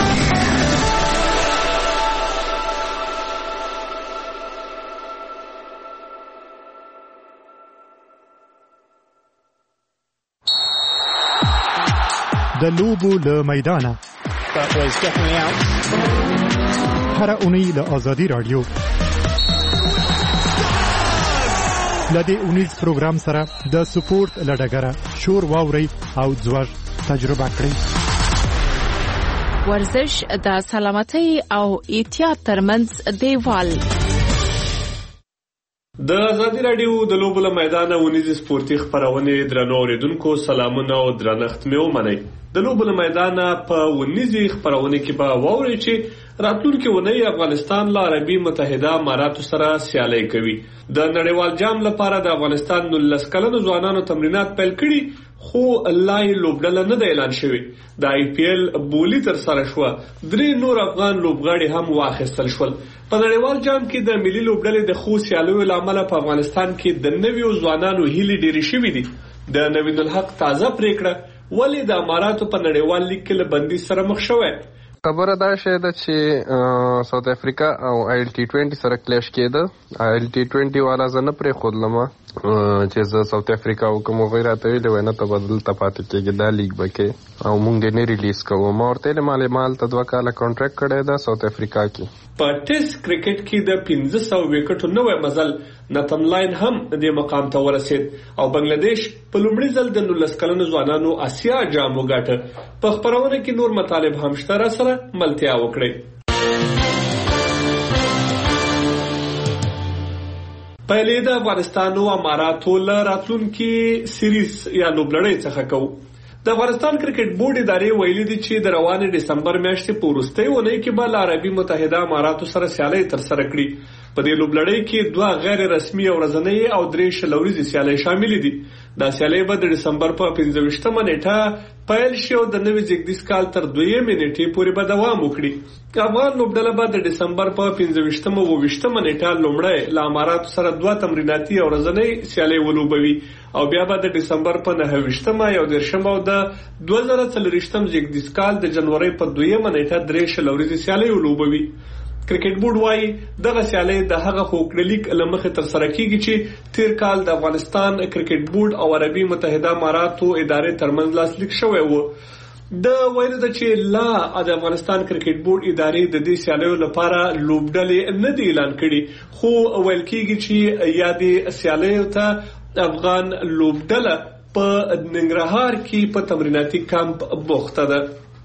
د لوبو له میدانه هر اونۍ له آزادي رادیو لدې اونیز پروګرام سره د سپورت لډګره شور واوري او ځوړ تجربه کړئ. ورزش د سلامتۍ او احتیاط ترمنځ دیوال. د آزادي رادیو د لوبو له میدانه اونیز سپورتي خبرونه درنو اوریدونکو سلامونه او درنښت مې ومنئ. د لوبو له میدانه په اونیز خبرونه کې به واورئ چې راتلونکي ونې افغانستان له عربي متحده اماراتو سره سیالي کوي. د نړیوال جام لپاره د افغانستان نولس کلنو ځوانانو تمرینات پیل کړي، خو الله لوبډله نه دی اعلان شوی. د آی پی ایل بولی تر سره شو. درې نور افغان لوبغاړي هم واخیستل شول. په نړیوال جام کې د ملي لوبډلې د خو سیالیو لامل په افغانستان کې د نویو ځوانانو هیلې ډېرې شوې دي. د نوین الحق تازه پریکړه ولې د اماراتو په نړیوال لیګ کې له بندي سره مخ شوی. خبره دا شوه ده چې ساوث افریقا او آیل ټي ټوینټي سره کلیش کېده. آیل ټي ټوینټي والا زه نه پرې خودلم چې زه ساوث افریقا او کوم غیره ته ویلې وای نه ته بدل ته پاتې کېږي دا لیګ بکې او مونږ نه ریلیز کوو. ما ورته مال مال ته دوه کاله کانټریکټ کړی دا ساوث افریقا کې. په ټیسټ کرکټ کې د پنځه سوه وکټو نوې مزل نتن لاین هم د مقام ته ورسید او بنگلاديش په لومړي ځل د نولس کلنو ځوانانو اسیا جام وګاټه. په خبرونه کې نور مطالب هم شته سره ملتیا وکړي. پهلې د افغانستان او اماراتو له راتلونکي سیریز یا لوبلړۍ څخه کوو. د افغانستان کرکټ بورډ ادارې ویلي دي چې د روانې دسمبر میاشتې په وروستۍ اونۍ کې به له عربي متحده اماراتو سره سیالي تر سره کړي. په دې لوبلړۍ کې دوه غیر رسمي او ورځنۍ او درې شلوريزي سیالۍ شامل دي. دا سیالۍ به د دسمبر په پنځه ویشتمه نیټه پیل شي او د نوي زیږدیز کال تر دویمې نیټې پورې به دوام وکړي. افغان لوبډله به د دسمبر په پنځه ویشتمه او ویشتمه نیټه لومړی له اماراتو سره دوه تمریناتي او ورځنۍ سیالۍ ولوبوي او بیا به د دسمبر په نهه ویشتمه او دېرشمه او د دوه زره څلوېښتم زیږدیز کال د جنوري په دویمه نیټه درې شلوريزي سیالۍ ولوبوي. کرکټ بورډ وايي دغه سیالۍ د هغه حقوقلیک لمخې تر سره کیږي چې تیر کال د افغانستان کرکټ بورډ او عربي متحده اماراتو ادارې ترمنځ لاسلیک شوی و. د ویلو د چې لا د افغانستان کرکټ بورډ ادارې د دې سیالیو لپاره لوبډلې نه دی اعلان کړي، خو ویل کیږي چې یادې سیالیو ته افغان لوبډله په ننګرهار کې په تمریناتي کمپ بوخته ده.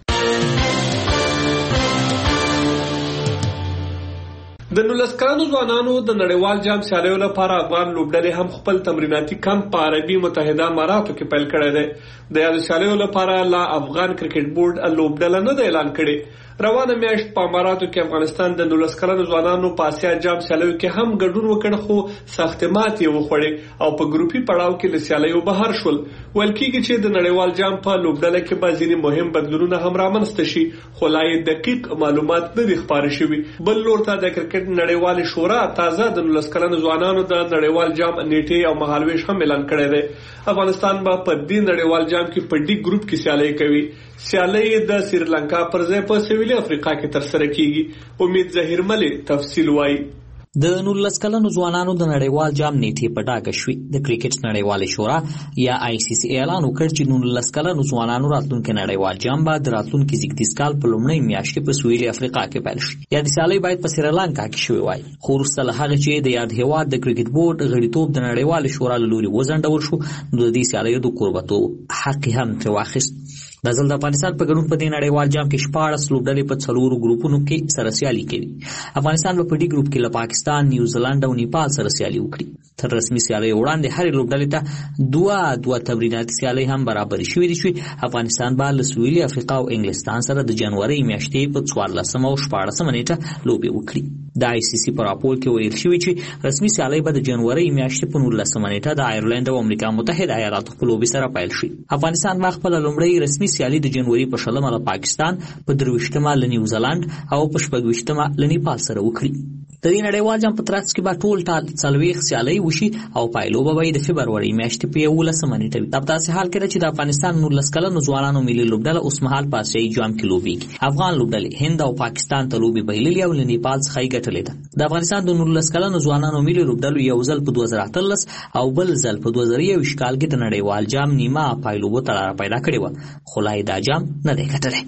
د نولس کلنو ځوانانو د نړیوال جام سیالیو لپاره افغان لوبډلې هم خپل تمریناتي کمپ په عربي متحده اماراتو کې پیل کړی دی. د یادو سیالیو لپاره لا افغان کرکټ بورډ لوبډله نه ده اعلان کړې. روانه میاشت په اماراتو کې افغانستان د نولس کلنو ځوانانو په آسیا جام سیالیو کې هم ګډون وکړ، خو سخت ماتې وخوړې او په ګروپي پړاو کې له سیالیو بهر شول. ویل کېږي چې د نړیوال جام په لوبډله کې به ځینې مهم بدلونونه هم رامنځته شي، خو لا یې دقیق معلومات نه دي خپاره شوي. بل لور ته د کرکټ نړیوال شورا تازه د نولس کلنو ځوانانو د نړیوال جام نیټې او مهالویش هم اعلان کړی دی. افغانستان به په دې نړیوال جام کې په ډي ګروپ کې سیالي کوي. سیالي د سریلانکا پر ځای په سویلي افریقا کې ترسره کیږي. امید ظهیر ملي تفصیل وایي. د نولس کلنو ځوانانو د نړیوال جام نیټې په ډاګه شوې. د کرکټ نړیوال شورا یا آی سی سی اعلان وکړ چې نولس کلنو ځوانانو راتلونکي نړیوال جام به د راتلونکي زیږدیز کال په لومړۍ میاشت کې په سویلي افریقا کې پیل شي. یا د سیالۍ باید په سریلانکا کې شوې وای، خو وروسته له هغه چې د یاد هیواد د کرکټ بورډ غړیتوب د نړیوال شورا له لوري وځنډول شو، نو د دې سیالیو د کوربتوب حق هم ترې واخیست. د ځل د افغانستان په ګډون په دې نړیوال جام کې شپاړس لوبډلې په څلورو ګروپونو کې سره سیالي کوي. افغانستان په دې ګروپ کې له پاکستان، نیوزیلند او نیپال سره سیالي وکړي. تر رسمي سیالۍ وړاندې هرې لوبډلې ته دوه دوه تمریناتي سیالۍ هم برابر شوې دي چې افغانستان به له سویلي افریقا او انګلستان سره د جنوري میاشتې په څوارلسمه او شپاړسمه نیټه لوبې وکړي. د آی سی سی په راپور کې ویل شوی چې رسمي سیالۍ به د جنوري میاشتې په نولسمه نیټه د آیرلند او امریکا متحده ایالاتو په لوبې سره پیل شي. افغانستان به خپل لومړی رسمي سیالي د جنوري په شلمه له پاکستان، په درویشتمه له نیوزیلند او په شپږویشتمه له نیپال سره وکړي. د دې نړیوال جام په ترڅ کې به ټول ټال څلوېښت سیالۍ وشي او پایلوبه به د فبروري میاشتې په یولسمه نیټه وي. په داسې حال کې چې د افغانستان نولس کلنو ځوانانو ملي لوبډله اوس مهال په آسیایي جام کې لوبېږي. افغان لوبډلې هند او پاکستان ته لوبې بایللې او له نیپال څخه یې ګټلې ده. د افغانستان د نولس کلنو ځوانانو ملي لوبډلو یو ځل په دوه زره اتلس او بل ځل په دوه زره یوویشت کال کې د نړیوال جام نیمه پایلوبو ته لاره پیدا کړې وه، خو لا یې دا جام نه دی ګټلی.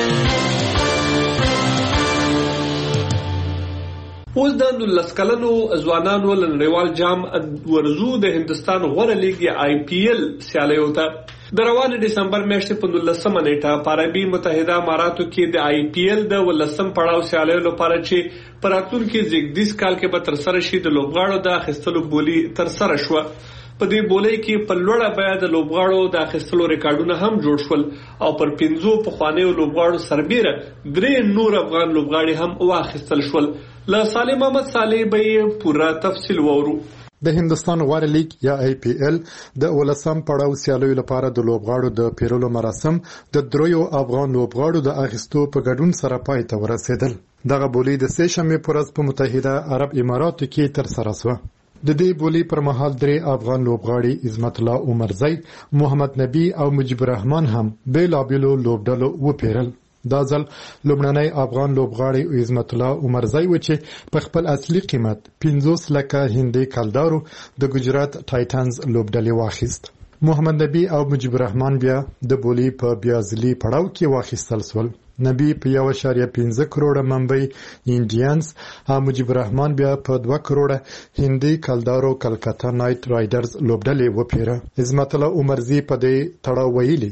اوس د نولس کلنو ځوانانو له نړیوال جام ورزو د هندستان غوره لیګ یا آی پی ایل سیالیو ته د روانې دسمبر میاشتې په نولسمه نیټه په عربي متحده اماراتو کې د آی پی ایل د ولسم پړاو سیالیو لپاره چې په راتلونکي زیږدیز کال کې به ترسره شي د لوبغاړو د اخیستلو بولي ترسره شوه. په دې بولۍ کې په لوړه بیه د لوبغاړو د اخیستلو ریکارډونه هم جوړ شول او پر پنځو پخوانیو لوبغاړو سربیره درې نور افغان لوبغاړي هم واخیستل شول. له سالم محمد صالح به پوره تفصیل وورو. د هندستان غوره لیګ یا آی پی ایل د ولسم پړاو سیالیو لپاره د لوبغاړو د پیرلو مراسم د دریو افغان لوبغاړو د اخیستو په ګډون سره پای ته ورسېدل. دغه بولۍ د سه شنبې په ورځ په متحده عرب اماراتو کې ترسره شوه. د دې بولۍ پر مهال درې افغان لوبغاړي عظمت الله عمرزی، محمد نبی او مجيب الرحمن هم بیلابیلو لوبډلو وپیرل. دا ځل لومړنی افغان لوبغاړی عظمت الله عمرزی و چې په خپل اصلي قیمت پنځوس لکه هندي کلدارو د ګجرات ټایټنز لوبډلې واخیست. محمد نبی او مجيب الرحمن بیا د بولۍ په بیازلي پړاو کې واخیستل شول. نبی په یو اشاریه پنځه کروڑه ممبئی انډینز او مجيب الرحمن بیا په دوه کروڑه هندي کلدارو کلکتا نایټ رایډرز لوبډلې وپیره. عظمت الله عمرزی په دې تړاو ویلي: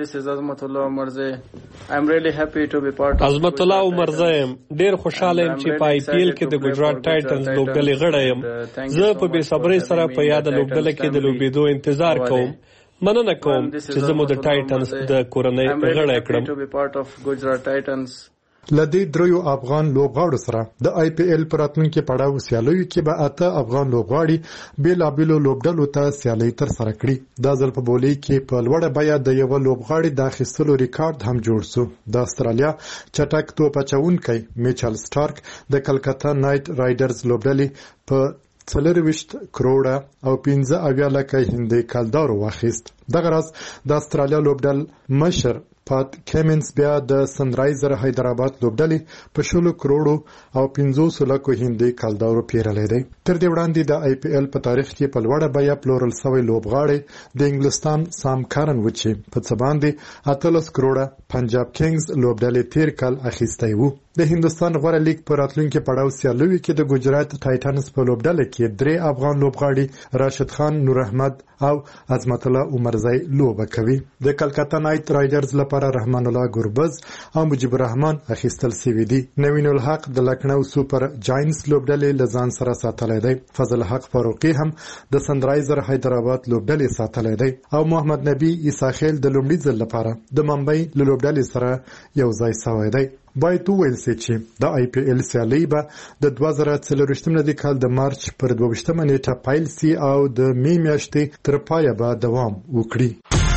عظمت الله عمرزی ډیر خوشاله یم چې په آی پی ایل کې د ګجرات ټایټنز لوبډلې غړی یم. زه په بې صبرۍ سره په یاد لوبډله کې د لوبېدو انتظار کوم. مننه کوم چې زموږ د ټایټنز د کورنۍ غړی کړم. لدې دریو افغان لوبغاړو سره د آی پی ایل پراتونکو پړاو سیالیو کې به اته افغان لوبغاړي بیلابیلو لوبډلو ته سیالي تر سره کړي. د ځل په بولي کې په لوړه بیه د یو لوبغاړي د اخیستلو ریکارډ هم جوړ شو. د استرالیا چټک توپ اچونکی میچل سټارک د کلکتا نایټ رایډرز لوبډلې په څلرويشت کروڑه او پنځه اویا لکه هندي کالدار واخیست. دغه راز د استرالیا لوبډل مشر پات کیمنز بیا د سنرایزر حیدرآباد لوبډلې په شلو کروڑو او پنځوس لکو هندي کالدارو پیرلې دی. تر دې وړاندې د آی پی ایل په تاریخ کې په لوړه بیه پلورل شوی لوبغاړي د انګلستان سام کارن و چې په څه باندې اتلس کروڑه پنجاب کینګز لوبډلې تیر کال اخیستی وو. د هندستان غوړه لیګ په راتلونکي پړاو سیالوي کې د ګجرات ټایټنز په لوبډله کې درې افغان لوبغاړي راشد خان، نور احمد او عظمت الله عمرزی لوبه کوي. د کلکتا نایټ رایډرز لپاره رحمان الله ګربز او مجيب الرحمن اخیستل سوي دي. نوین الحق د لکنو سوپر جاینټس لوبډلې لزان سره ساتلای دی. فضل حق فاروقي هم د سنرایزر حیدرآباد لوبډلې ساتلای دی او محمد نبی عیساخیل د لومړي ځل لپاره د ممبئی لوبډلې سره یو ځای شوی دی. باید وویل سي چې د آی پی ایل سیالي به د دوه زره څلورویشتم کال د مارچ پر دوه نیټه پیل سي او د می میاشتې تر پایه به دوام وکړي.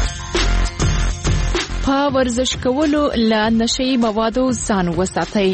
په ورزش کولو له نشي موادو ځان وساتئ.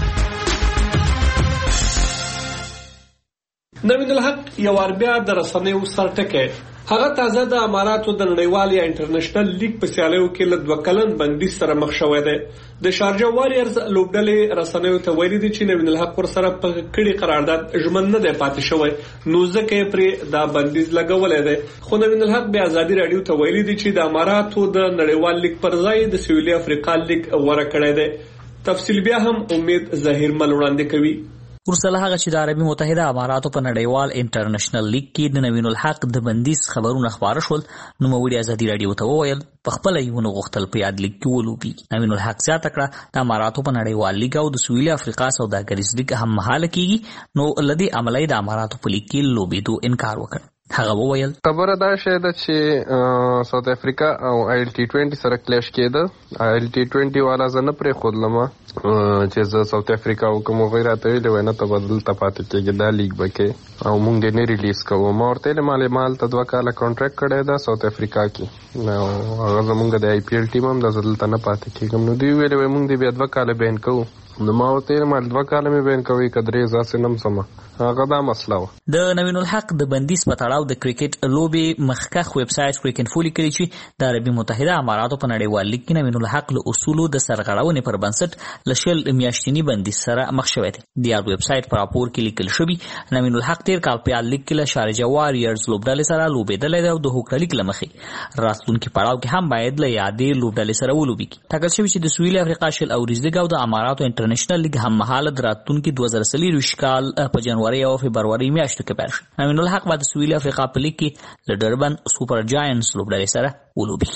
نوین الحق یو اربیا د رسنیو سرټکه هغه تازه د اماراتو د نړیوال یا انټرنیشنل لیګ په سیالیو کې له دوه کلن بندیز سره مخ شوی دی. د شارجه واریرز لوبډلې رسنیو ته ویلي دي چې نوین الحق ور سره په کړي قرارداد ژمن نه دی پاتې شوی، نو ځکه یې پرې دا بندیز لګولی دی. خو نوین الحق بیا ازادي راډیو ته ویلي دي چې د اماراتو د نړیوال لیګ پر ځای د سویلي افریقا لیګ غوره کړی دی. تفصیل بیا هم امید ظاهر مل وړاندې کوي. ورسره هغه چې د عربي متحده اماراتو په نړیوال انټرنیشنل لیګ کې د نوین الحق د بندیز خبرونه خبره شول، نو موږ ازادي راډیو ته وویل په خپل یو غوښتل په یاد لیګ کې ولوبي. نوین الحق زیاته کړه د اماراتو په نړیوال لیګ او د سویلي افریقا سوداګریز لیګ هم مهاله کیږي، نو لدی عملي د اماراتو په لیګ کې لوبېدو انکار وکړ. هغه وویل خبره دا شوه ده چې ساوث افریقا او آی ایل ټي ټوینټي سره کلیش کېده. آی ایل ټي ټوینټي والا زه نه پرې خودلم چې زه ساوث افریقا او کوم غیر راته ویل وینه ته بدل ته پاتې کېږي دا لیګ بکې او مونږ نه ریلیز کوو. ما ورته مال مال ته دوه کاله کانټریکټ کړی دا ساوث افریقا کې، نو هغه زمونږ د آی پی ایل ټیم هم د زدل ته نه پاتې کېږم. نو دوی ویل وای مونږ دې بیا دوه کاله بین کوو. نو ما ورته مال دوه کاله مې بین کوي کدرې ځاسې نم سم هغه دا مسله و. د نوین الحق د بندیز په تړاو د کرکټ لوبي مخکخ ویب سټ کرکټ فولي کړی چې د عربي متحده اماراتو په نړیوال لیګ کې نوین الحق له اصولو د سرغړونې پر بنسټ لشل میاشتنی بندیز سره مخ شوی دی. د یاد ویب سټ پر راپور کې لیکل شوی نوین الحق تیر کال په لیګ کې له شارجه واریرز لوبډلې سره لوبېدل دی او د هوکړه لیک لمخې راتلونکي پړاو کې هم باید له یادې لوبډلې سره ولوبي. ټاکل شوی چې د سویلي افریقا شل او ریزګ او د اماراتو انټرنیشنل لیګ هم مهاله راتلونکي دوه زره څلور کال په جنوري او فبروري میاشتو کې پیل شو. نوین الحق بعد سویلي افریقا په لیګ کې له ډربن سوپر جاینټس لوبډلې سره ولوبي.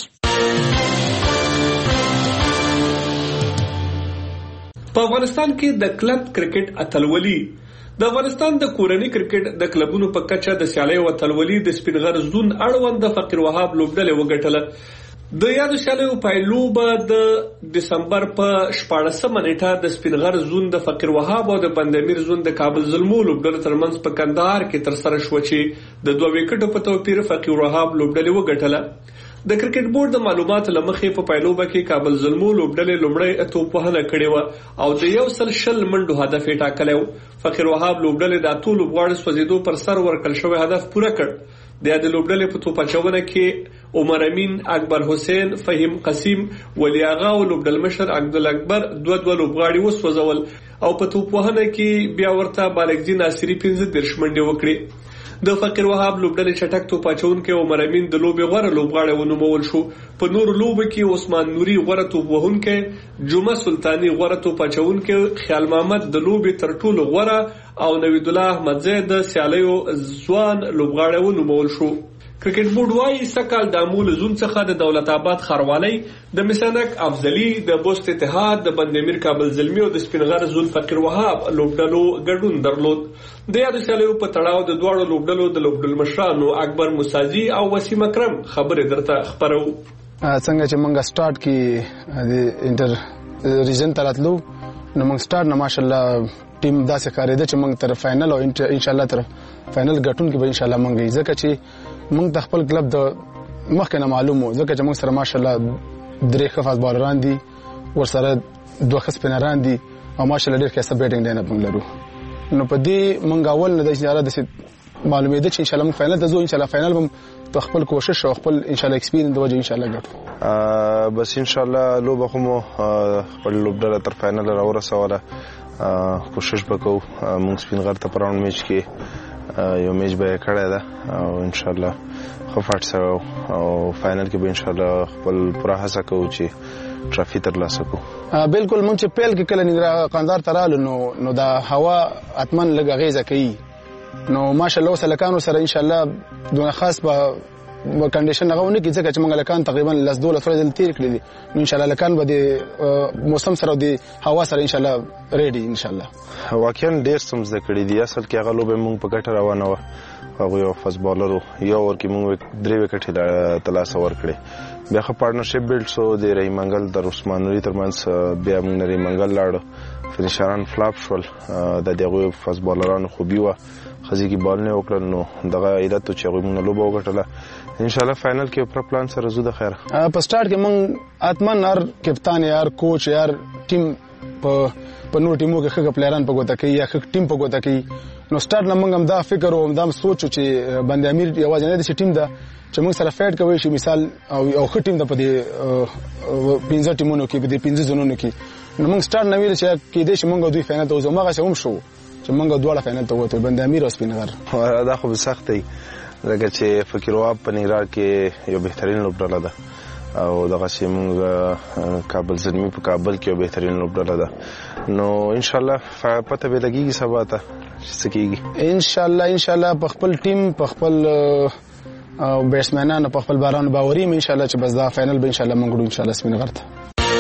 په افغانستان کې د کلب کرکټ اتلولي د افغانستان د کورنۍ کرکټ د کلبونو په کچه د سیالۍ او اتلولي د سپینغر زون اړوند د فقیر وهاب لوبډلې وګټله. د یادو سیالیو پایلوبه د دسمبر په شپاړسمه نیټه د سپینغر زون د فقیر وهاب او د بندامیر زون د کابل زلمو لوبډلې ترمنځ په کندهار کې تر سره شو چې د دوه وکټو په توپیر فقیر وهاب لوبډلې وګټله. د کرکټ بورډ د معلوماتو لمخې په پایلوبه کې کابل زلمو لوبډلې لومړی توپوهنه کړې و او د یو سل شل منډو هدف یې ټاکلی و. فقیر وهاب لوبډلې د اتو لوبغاړو سوځېدو پر سر ورکړل شوی هدف پوره کړ. د یاد لوبډلې په توپاچونه کې عمر امین، اکبر حسین، فهیم قسیم، ولی آغا او لوبډلمشر عبدالاکبر دوه دوه لوبغاړي وسوځول او په توپوهنه کې بیا ورته بالغزی ناصری پنځه دېرش منډې وکړې. د فقیر وهاب لوبډلې چټک توپاچونکي عمر امین د لوبې غوره لوبغاړی ونومول شو. په نور لوبو کې عثمان نوري غوره توپوهونکی، جمعه سلطانی غوره توپاچونکی، خیال محمد د لوبې تر ټولو غوره او نوید الله احمدزی د سیالیو ځوان لوبغاړی ونومول شو. کرکټ بورډ وايي سکهال د امول زون څخه د دولت آباد خاروالۍ، د مسانک افضلی، د بوست اتحاد، د بندامیر کابل زلمی او د سپینغر زون فقیر وهاب لوبډلو ګډون درلود. د یادو سیالیو په تړاو د دواړو لوبډلو د لوبډل مشرانو اکبر موسازی او وسیم اکرم خبرې درته خبرو. څنګه چې موږ سٹارټ کې د انټر ریجن تراتلو نو موږ سٹارټ نه ماشاءالله ټیم داسې کاریده چې موږ تر فائنل او ان شاء الله تر فائنل ګټون کې به ان شاء الله موږ ځکه چې موږ د خپل کلب د مخکې نه معلومو ځکه چې موږ سره ماشاءالله درې ښه فاست بالران دي ورسره دوه ښه سپینران دي او ماشاءالله ډېر ښایسته بیټینګ لاین اپ موږ لرو. نو په دې موږ اول نه د اشاره د معلومېده چې ان شاء الله موږ فائنل ته ځو. ان شاء الله فائنل به په خپل کوشش او خپل ان شاء الله ایکسپیرینس د وجه ان شاء الله ګټو. بس ان شاء الله لوبه خو خپل لوبډله تر فائنل راورسوله. کوشش وکړو موږ سپین غر ته پراون میچ کې یو میچ به کړی ده او ان شاء الله خو فاټ سره او فائنل کې به ان شاء الله خپل پوره هڅه کوو چې ټرافي ترلاسه کړو. بالکل موږ چې پیل کې کله نګرا قندار ترالو نو نو دا هوا اتمن لګ غیزه کوي نو ماشاءالله سلکانو سره ان شاء الله دونه خاص به کنډیشن هغه ونه کې ځکه چې موږ لکان تقریبا لاس دوله فرض تیر کړی دي نو ان شاء الله لکان به د موسم سره د هوا سره ان شاء الله ریډي ان شاء الله. واقعا ډیر سم زده کړی دي. اصل کې هغه لوبه موږ په ګټه روانه و. هغه یو فاست بالر یو ور کې موږ درې وکټې تلاسه ور کړې. بیا خو پارټنرشپ بیلډ سو د ری منګل در عثمان نوري ترمنځ بیا موږ ری منګل لاړو فینیشران فلاپ شول د دغه فاست بالرانو خوبي و خزي کې بال نه وکړل نو دغه علت چې هغه موږ لوبه وګټله. ان شاء الله فائنل کې پر پلان سره زو د خیر. په سٹارټ کې موږ اتمن هر کپتان یار کوچ یار ټیم په په نور ټیمو کې خګ پلیران په ګوته کې یا خګ ټیم په ګوته کې نو سٹارټ نه موږ هم دا فکر او هم دا سوچو چې بند امیر یوازې نه د ټیم دا چې موږ سره فایټ کوي شي مثال او یو ښه ټیم د په دې پنځه ټیمونو کې په دې پنځه زونونو کې نو موږ سٹارټ نه ویل چې کې دې چې موږ دوی فائنل ته وځو مګه شوم شو چې موږ دواړه فائنل ته وته بند امیر او سپین غر. دا خو سخت دی لکه چې فکر واب په نګران کې یو بهترین لوبډله ده او دغه چې موږ کابل زلمی په کابل کې یو بهترین لوبډله ده نو ان شاء الله پته به لګيږي سبا ته چې کېږي ان شاء الله ان شاء الله په خپل ټیم په خپل او بیټسمنانو په خپل باران باوري ان شاء الله چې بس دا فائنل به ان شاء الله موږ ان شاء الله سپین غر ته.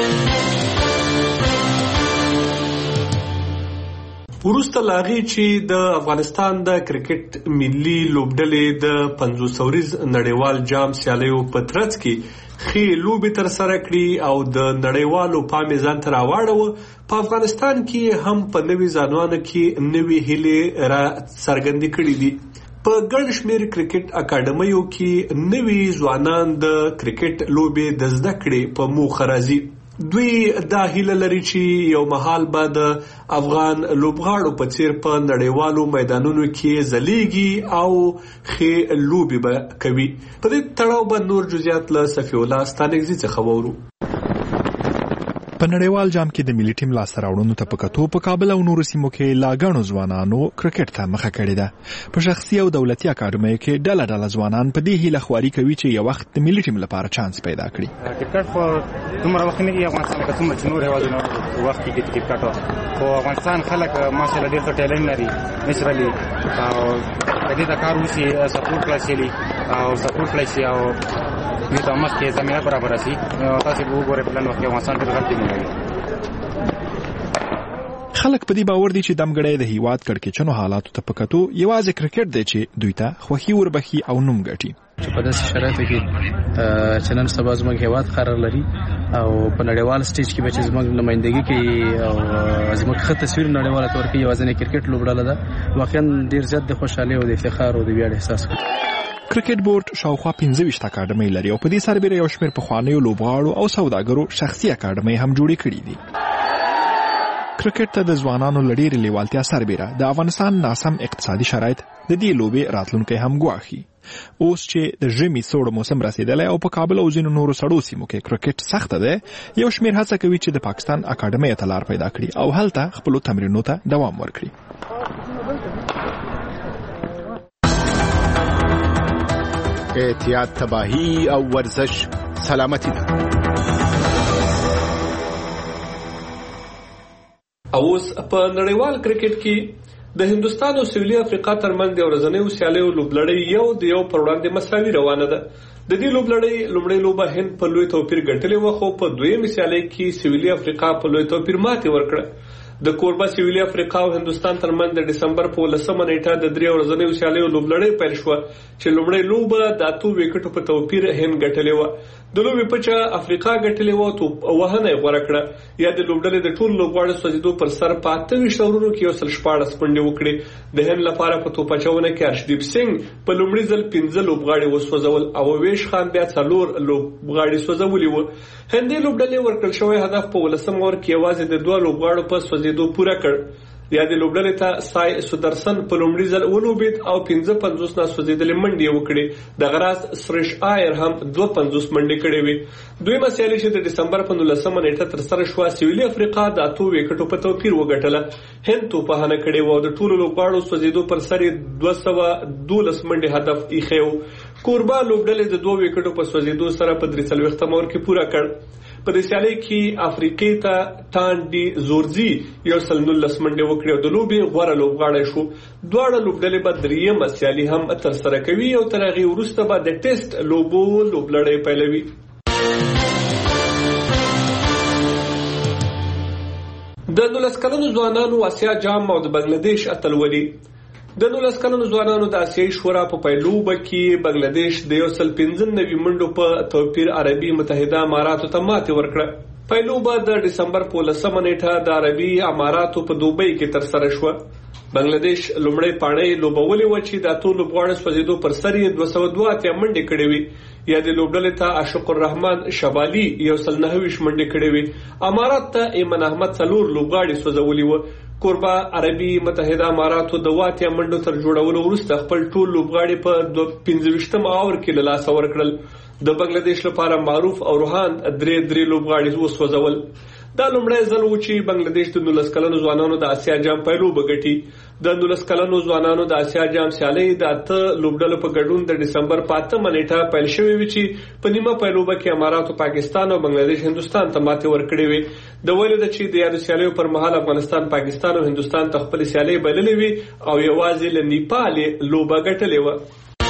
ورسته لاغي چې د افغانستان د کرکټ ملي لوبډلې د پنځوس اوريز نړیوال جام سیالیو په ترڅ کې خې لوبې تر سره کړې او د نړیوالو پام ځان ته راوړو. په افغانستان کې هم په نوي ځوانانو کې نوي هیلې را څرګندې کړې دي. په ګڼ شمېر کرکټ اکاډمیو کې نوي ځوانان د کرکټ لوبې د زده کړې په موخه راځي. دوی دا هیله لري چې یو مهال به د افغان لوبغاړو په څیر په نړیوالو میدانونو کې ځلیږي او ښې لوبې به کوي. په دې تړاو به نور جزئیات له صفی الله ستانکزي څخه وورو. په نړیوال جام کې د ملي ټیم لاسته راوړنو ته په کتو په کابل او نورو سیمو کې لاګانو ځوانانو کرکټ ته مخه کړې ده. په شخصي او دولتي اکاډمیو کې ډله ډله ځوانان په دې هیله خواري کوي چې یو وخت د ملي ټیم لپاره چانس پیدا کړي. کرکټ خو دومره وخت نه کې افغانستان کې څومره چې نور هیوادونو وخت کې کرکټ خو افغانستان خلک ماشاءالله ډېر ښه ټیلنټ لري نشرالي او د دې د کار وشي سپورټ کړی او سپورټ کړی او دې ته مخکې زمينه برابر شي. تاسو به وګورئ په لنډ وخت کې افغانستان ډېر غټ ټیم خلک په دې باور دي چې دمګړی د هیواد کړکېچنو حالاتو ته پکتو یوازې کرکټ دی چې دوی ته خوښي وربخي او نوم ګټي. چې په داسې شرایطو کې چې نن سبا زموږ هیواد قرار لري او په نړیوال سټیج کې به چې زموږ نمائندګي کوي او زموږ ښه تصویر نړیواله تور کوي یوازې کرکټ لوبډله ده واقعا ډېر زیات د خوشحالۍ او د افتخار او د ویاړ احساس کوي. کرکټ بورډ شاوخوا پنځه ویشت اکاډمۍ لري او په دې سربېره یو شمېر پخوانیو لوبغاړو او سوداګرو شخصي اکاډمۍ هم جوړې کړې دي. کرکټ ته د ځوانانو لړېرې لیوالتیا سربېره د افغانستان ناسم اقتصادي شرایط د دې لوبې راتلونکی هم ګواښي. اوس چې د ژمي سوړ موسم رسیدلی او په کابل او ځینو نورو سړو سیمو کې کرکټ سخته ده یو شمېر هڅه کوي چې د پاکستان اکاډمۍ ته لار پیدا کړي او هلته خپلو تمرینونو ته دوام ورکړي. احتیاط تباهی او ورزش سلامتی ده. اوس په نړیوال کرکټ کې د هندستان او سویلي افریقا ترمنځ د ورځنیو سیالیو لوبلړۍ یو د یو پر وړاندې مساوي روانه ده. د دې لوبلړۍ لومړۍ لوبه هند په لوی توپیر ګټلې و خو په دویمه سیالۍ کې سویلي افریقا په لوی توپیر ماتې ورکړه. د کوربه سویلي افریقا او هندستان ترمنځ د دسمبر په لسمه نیټه د درې ورځنیو سیالیو لوبلړۍ پیل شوه چې لومړی لوبه د اتو وکټو په توپیر هند ګټلې وه. د لوبې په چا افریقا ګټلې وه توپ وهنه یې غوره کړه. یا د لوبډلې د ټولو لوبغاړو سوځېدو پر سر په اته ویشت اورونو کې یو سل شپاړس منډې وکړې. د هند لپاره په توپ اچونه کې ارشدیپ سنګ په لومړي ځل پنځه لوبغاړي وسوځول او ویش خان بیا څلور لوبغاړي سوځولي وو. هندي لوبډلې ورکړل شوی هدف په ولسم اور کې یوازې د دوه لوبغاړو په سوځېدو پوره کړ. یا د لوبډلې ته سای سودرسن په لومړي ځل ولوبید او پنځه پنځوس نه سوځېدلې منډې وکړې. د غراس سریش آیر هم دوه پنځوس منډې کړې وي. دویمه سیالي چې د دسمبر په نولسمه نیټه تر سره شوه سویلي افریقا د اتو وکټو په توپیر وګټله. هند توپخانه کړې وه او د ټولو لوبغاړو سوځېدو پر سر یې دوه سوه دولس منډې هدف ایښی و. کوربه لوبډلې د دوه وکټو په سوځېدو سره په درې څلوېښتم اوور کې پوره کړ. په دې سیالۍ کې افریقې ته ټانډي زورزي یو سل نولس منډې وکړې او د لوبې غوره لوبغاړی شو. دواړه لوبډلې به دریمه سیالي هم ترسره کوي او تر هغې وروسته به د ټیسټ لوبو لوبلړۍ پیلوي. د نولس کلنو ځوانانو آسیا جام او د بنگلاديش اتلولي. د نولس کلنو ځوانانو د آسیایي شورا په پیلوبه کې بنگلاديش د یو سل پنځه نوي منډو په توپیر عربي متحده اماراتو ته ماتې ورکړه. پیلوبه د دسمبر په لسمه نیټه د عربي اماراتو په دوبۍ کې ترسره شوه. بنگلاديش لومړی پاڼۍ لوبولې وه چې د اتو لوبغاړو سوځېدو پر سر یې دوه سوه دوه اتیا منډې کړې وي. یا د لوبډلې ته اشق الرحمن شبالي یو سل نهه ویشت منډې کړې وي. امارات ته ایمن احمد څلور لوبغاړي سوځولي وه. کوربه عربي متحده اماراتو د واتیا منډو تر جوړولو وروسته خپل ټول لوبغاړي په پنځه ویشتم اوور کې له لاسه ورکړل. د بنگلاديش لپاره معروف او روحان درې درې لوبغاړي وسوځول. دا لومړی ځل و چې بنگلاديش د نولس کلنو ځوانانو د آسیا جام پیلوبه ګټي. د نولس کلنو ځوانانو د آسیا جام سیالۍ د اته لوبډلو په ګډون د دسمبر په اتمه نیټه پیل شوې وي چې په نیمه پیلوبه کې اماراتو پاکستان او بنگلاديش هندستان ته ماتې ورکړې وي. د ویلو د چې د یادو سیالیو پر مهال افغانستان پاکستان او هندستان ته خپل سیالۍ بللې وي او یوازې له نیپال لوبه ګټلې وه.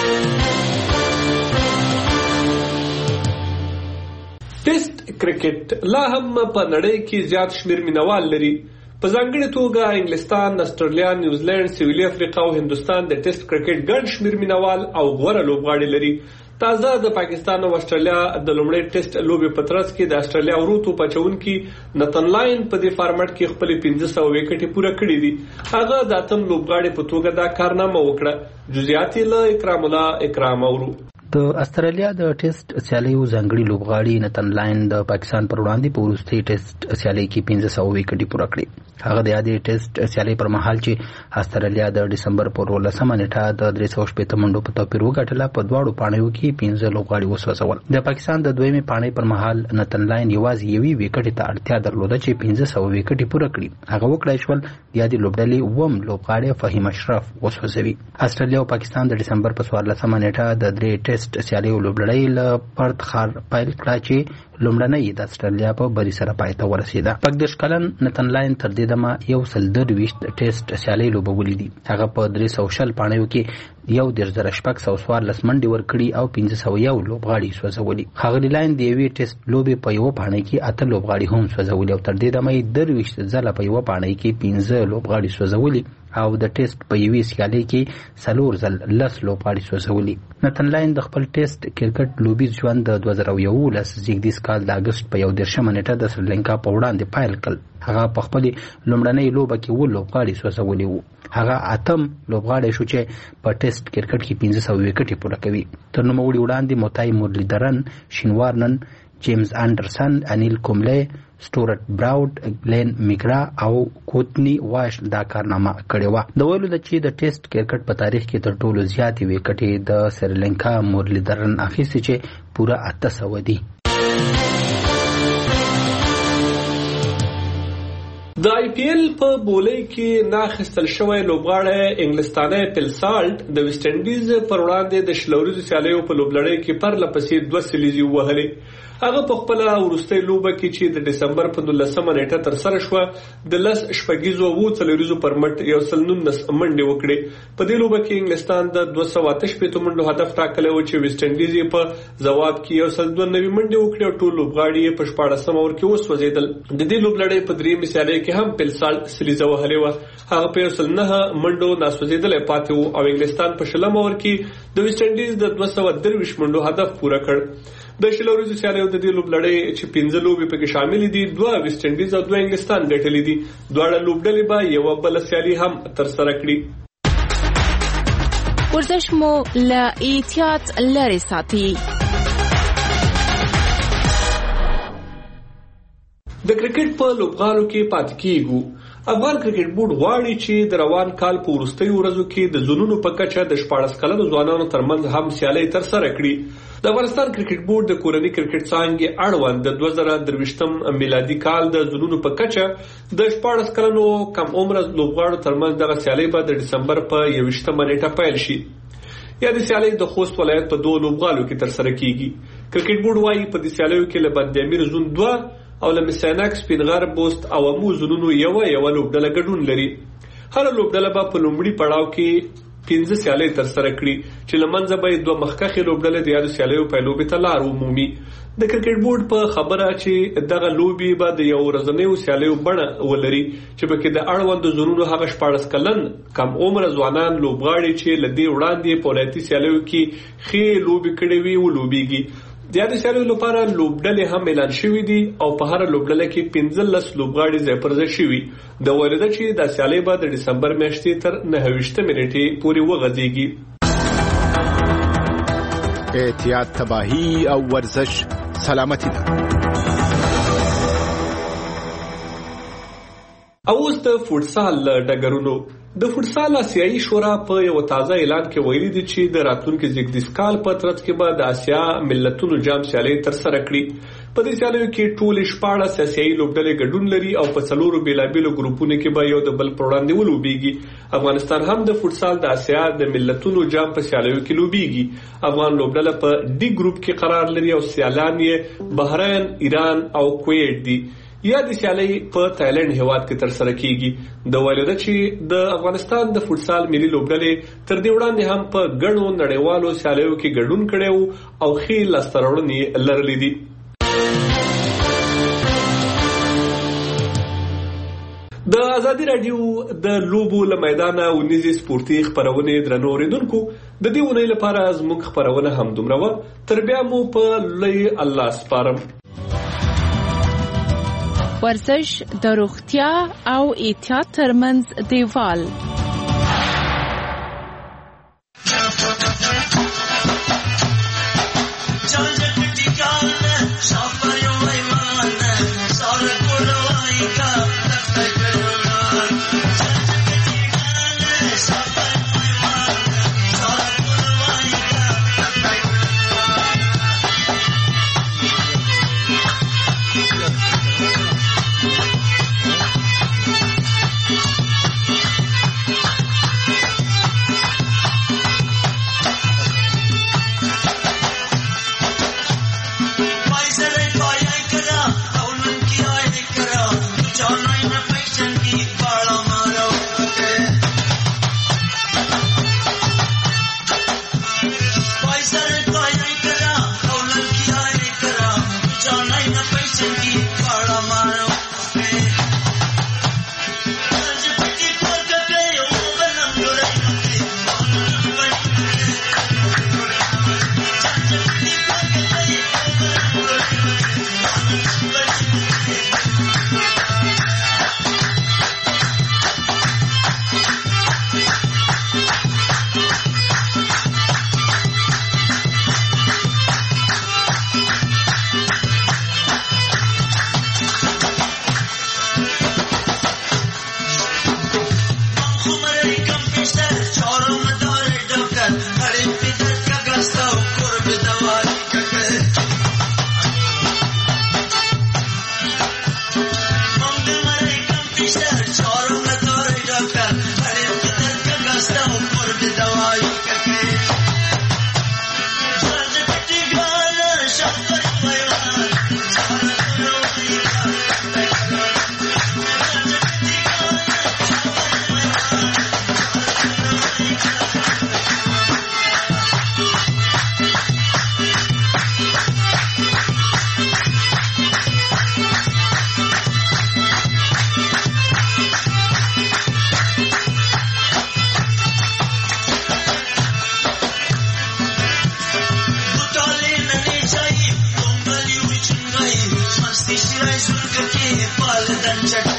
ټیسټ کرکټ لا هم په نړۍ کې زیات شمیر مینوال لري. په ځانګړې توګه انګلستان، استرالیا، نیوزیلند، سویلي افریقا او هندستان د ټیسټ کرکټ ګڼ شمیر مینوال او غوره لوبغاړي لري. تازه د پاکستان او استرالیا د لومړۍ ټیسټ لوبې په ترڅ کې د استرالیا ورو توپ اچونکي نتن لاین په دې فارمټ کې خپل پنځه سوه وکټې پوره کړې دي. هغه د اتم لوبغاړي په توګه دا کارنامه وکړه. جزئیات یې له اکرام الله اکرام اورو. د استرالیا د ټیسټ سیالیو ځانګړي لوبغاړي نتن لاین د پاکستان پر وړاندې په وروستۍ ټیسټ سیالۍ کې پنځه سوه وکټې پوره کړې. هغه د یادې ټیسټ سیالۍ پر مهال چې استرالیا د دسمبر پر ولسمه نیټه د درې سوه شپېته منډو په توپیر وګټله په دواړو پاڼیو کې پنځه لوبغاړي وسوځول. د پاکستان د دویمې پاڼۍ پر مهال نتن لاین یوازې یوې وکټې ته اړتیا درلوده چې پنځه سوه وکټې پوره کړي. هغه وکړای شول د یادې لوبډلې اووم لوبغاړی فهیم اشرف وسوځوي. استرالیا او پاکستان د دسمبر په څوارلسمه نیټه د درې ټیسټ سیالیو لوبډلۍ له پرت ښار پیل کړه چې لومړنۍ د استرالیا په بری سره پای ته ورسېده. پنځدېرش کلن نتن لاین تر دې دمه یو سل درویشت ټیسټ سیالۍ لوبولې دي. هغه په درې سوه شل پاڼیو کې یو دېرش زره شپږ سوه څوارلس منډې ورکړي او پنځه سوه یو لوبغاړي سوځولي. ښاغلي لاین د یوې ټیسټ لوبې په یوه پاڼۍ کې اته لوبغاړي هم سوځولي او تر دې دمه یې درویشت ځله په یوه پاڼۍ کې پنځه لوبغاړي سوځولي او د ټیسټ په یوې سیالۍ کې څلور ځل لس لوبغاړي سوځولي. نتن لاین د خپل ټیسټ کرکټ لوبیز ژوند د دوه زره یولس زیږدیز کال د اګست په یو دېرشمه نیټه د سریلانکا په وړاندې پیل کړ. هغه په خپلې لومړنۍ لوبه کې اووه لوبغاړي سوځولي وو. هغه اتم لوبغاړی شو چې په ټیسټ کرکټ کې پنځه سوه وکټې پوره کوي. تر نوموړي وړاندې موتای مرلیدرن، شین وارنن، جیمز انډرسن، انیل کوملی، سټورت براود، گلین میګرا او کوتنی واش دا کارنامه کړې وه. د ویلو ده چې د ټیسټ کرکټ په تاریخ کې تر ټولو زیاتې وکټې د سریلانکا مرلیدرن اخیستې چې پوره اته سوه دي. د آی پی ایل په بولۍ کې ناخیستل شوی لوبغاړی انګلستانی پیل سالټ د ویسټ انډیز پر وړاندې د شل ورځو سیالیو په لوبلړۍ کې پرله پسې دوه سلیزې ووهلې. هغه په خپل ورستۍ لوبه کې چې د دسمبر په دولسمه نیټه تر سره شو د لس شپږیزو وو څلوریزو پر مټ یو سل نولس منډې وکړې. په دې لوبه کې انګلستان د دوه سوه اته شپېته منډو هدف ټاکلی و چې ویسټ انډیز په ځواب کې یو سل دوه نوي منډې وکړې او ټول لوبغاړي یې په شپاړسم اوور کې وسوځېدل. د دې لوبلړۍ په درېیمې سیالۍ کې هم پلسال سلیزه وهلې وه. هغه په یو سل نهه منډو ناسوځېدلی پاتې و او انګلستان په شلم اوور کې د ویسټ انډیز د دوه سوه درویشت منډو هدف پوره کړ. د شل ورځو سیالیو د دې لوبلړۍ چې پنځه لوبې پکې شامل دي، دوه ویسټ انډیز او دوه انګلستان ګټلې دي. دواړه لوبډلې به یو بل سیالي هم تر سره کړي. ورزش مو له احتیاط لري ساتي. د کرکټ په لوبغالو کې پاتې کیږو. افغان کرکټ بورډ غواړي چې د روان کال په وروستیو ورځو کې د زونونو په کچه د شپاړس کلنو ځوانانو ترمنځ هم سیالۍ تر سره کړي. د افغانستان کرکټ بورډ د کورني کرکټ څانګې اړوند د دوه زره درویشتم میلادي کال د زونونو په کچه د شپاړس کلنو کم عمره لوبغاړو ترمنځ دغه سیالۍ به د دسمبر په یوویشتمه نیټه پیل شي. یا د سیالۍ د خوست ولایت په دوه لوبغالو کې تر سره کیږي. کرکټ بورډ وايي په دې سیالیو کې له بند امیر زون دوه او له مسینک سپینغر بوست او امو زونونو یو یو لوبډله ګډون لري. هر لوبډله به په لومړي پړاو کې پنځه سیالۍ تر سره کړي چې لمنځه به دوه مخکښې لوبډلې د یادو سیالیو پیلوبې ته لار ومومي. د کرکټ بورډ په خبره چې دغه لوبې به د یو ورځنیو سیالیو بڼه ولري چې پکې د اړوندو زونونو هغه شپاړس کلن کم عمره ځوانان لوبغاړي چې له دې وړاندې په ولایتي سیالیو کې ښې لوبې کړې وي ولوبېږي. د یادو سیالیو لپاره لوبډلې هم اعلان شوي دي او په هره لوبډله کې پنځلس لوبغاړي ځای پر ځای شوي. د ویل ده چې دا سیالۍ به د دسمبر میاشتې تر نهه ویشتمې نیټې پورې وغځېږي. احتیاط، تباهي او ورزش سلامتی ده. او اوس د فوټسال ډګرونو. د فوټسال آسیایي شورا په یو تازه اعلان کې ویلي دي چې د راتلونکي زیږدیز کال په ترڅ کې به د آسیا ملتونو جام سیالۍ تر سره کړي. په دې سیالیو کې ټول شپاړس آسیایي لوبډلې ګډون لري او په څلورو بیلابیلو ګروپونو کې به یو د بل پر وړاندې ولوبېږي. افغانستان هم د فوټسال د آسیا د ملتونو جام په سیالیو کې لوبېږي. افغان لوبډله په ډي ګروپ کې قرار لري او سیالان یې بحرین، ایران او کویت دي. یا د سیالۍ په تایلند هیواد کې تر سره کیږي. د ویل ده چې د افغانستان د فوټسال ملي لوبډلې تر دې وړاندې هم په ګڼو نړیوالو سیالیو کې ګډون کړی او ښې لاسته راوړنې لرلې دي. د ازادي راډیو د لوبو له میدانه ونیزي سپورتي خبرونه درنو اوریدونکو د دې ونې لپاره زموږ خبرونه هم دومره و. تر بیا مو په لوی الله سپارم. ورزش د روغتیا او احتیاط ترمنځ دیوال. پال دن چټ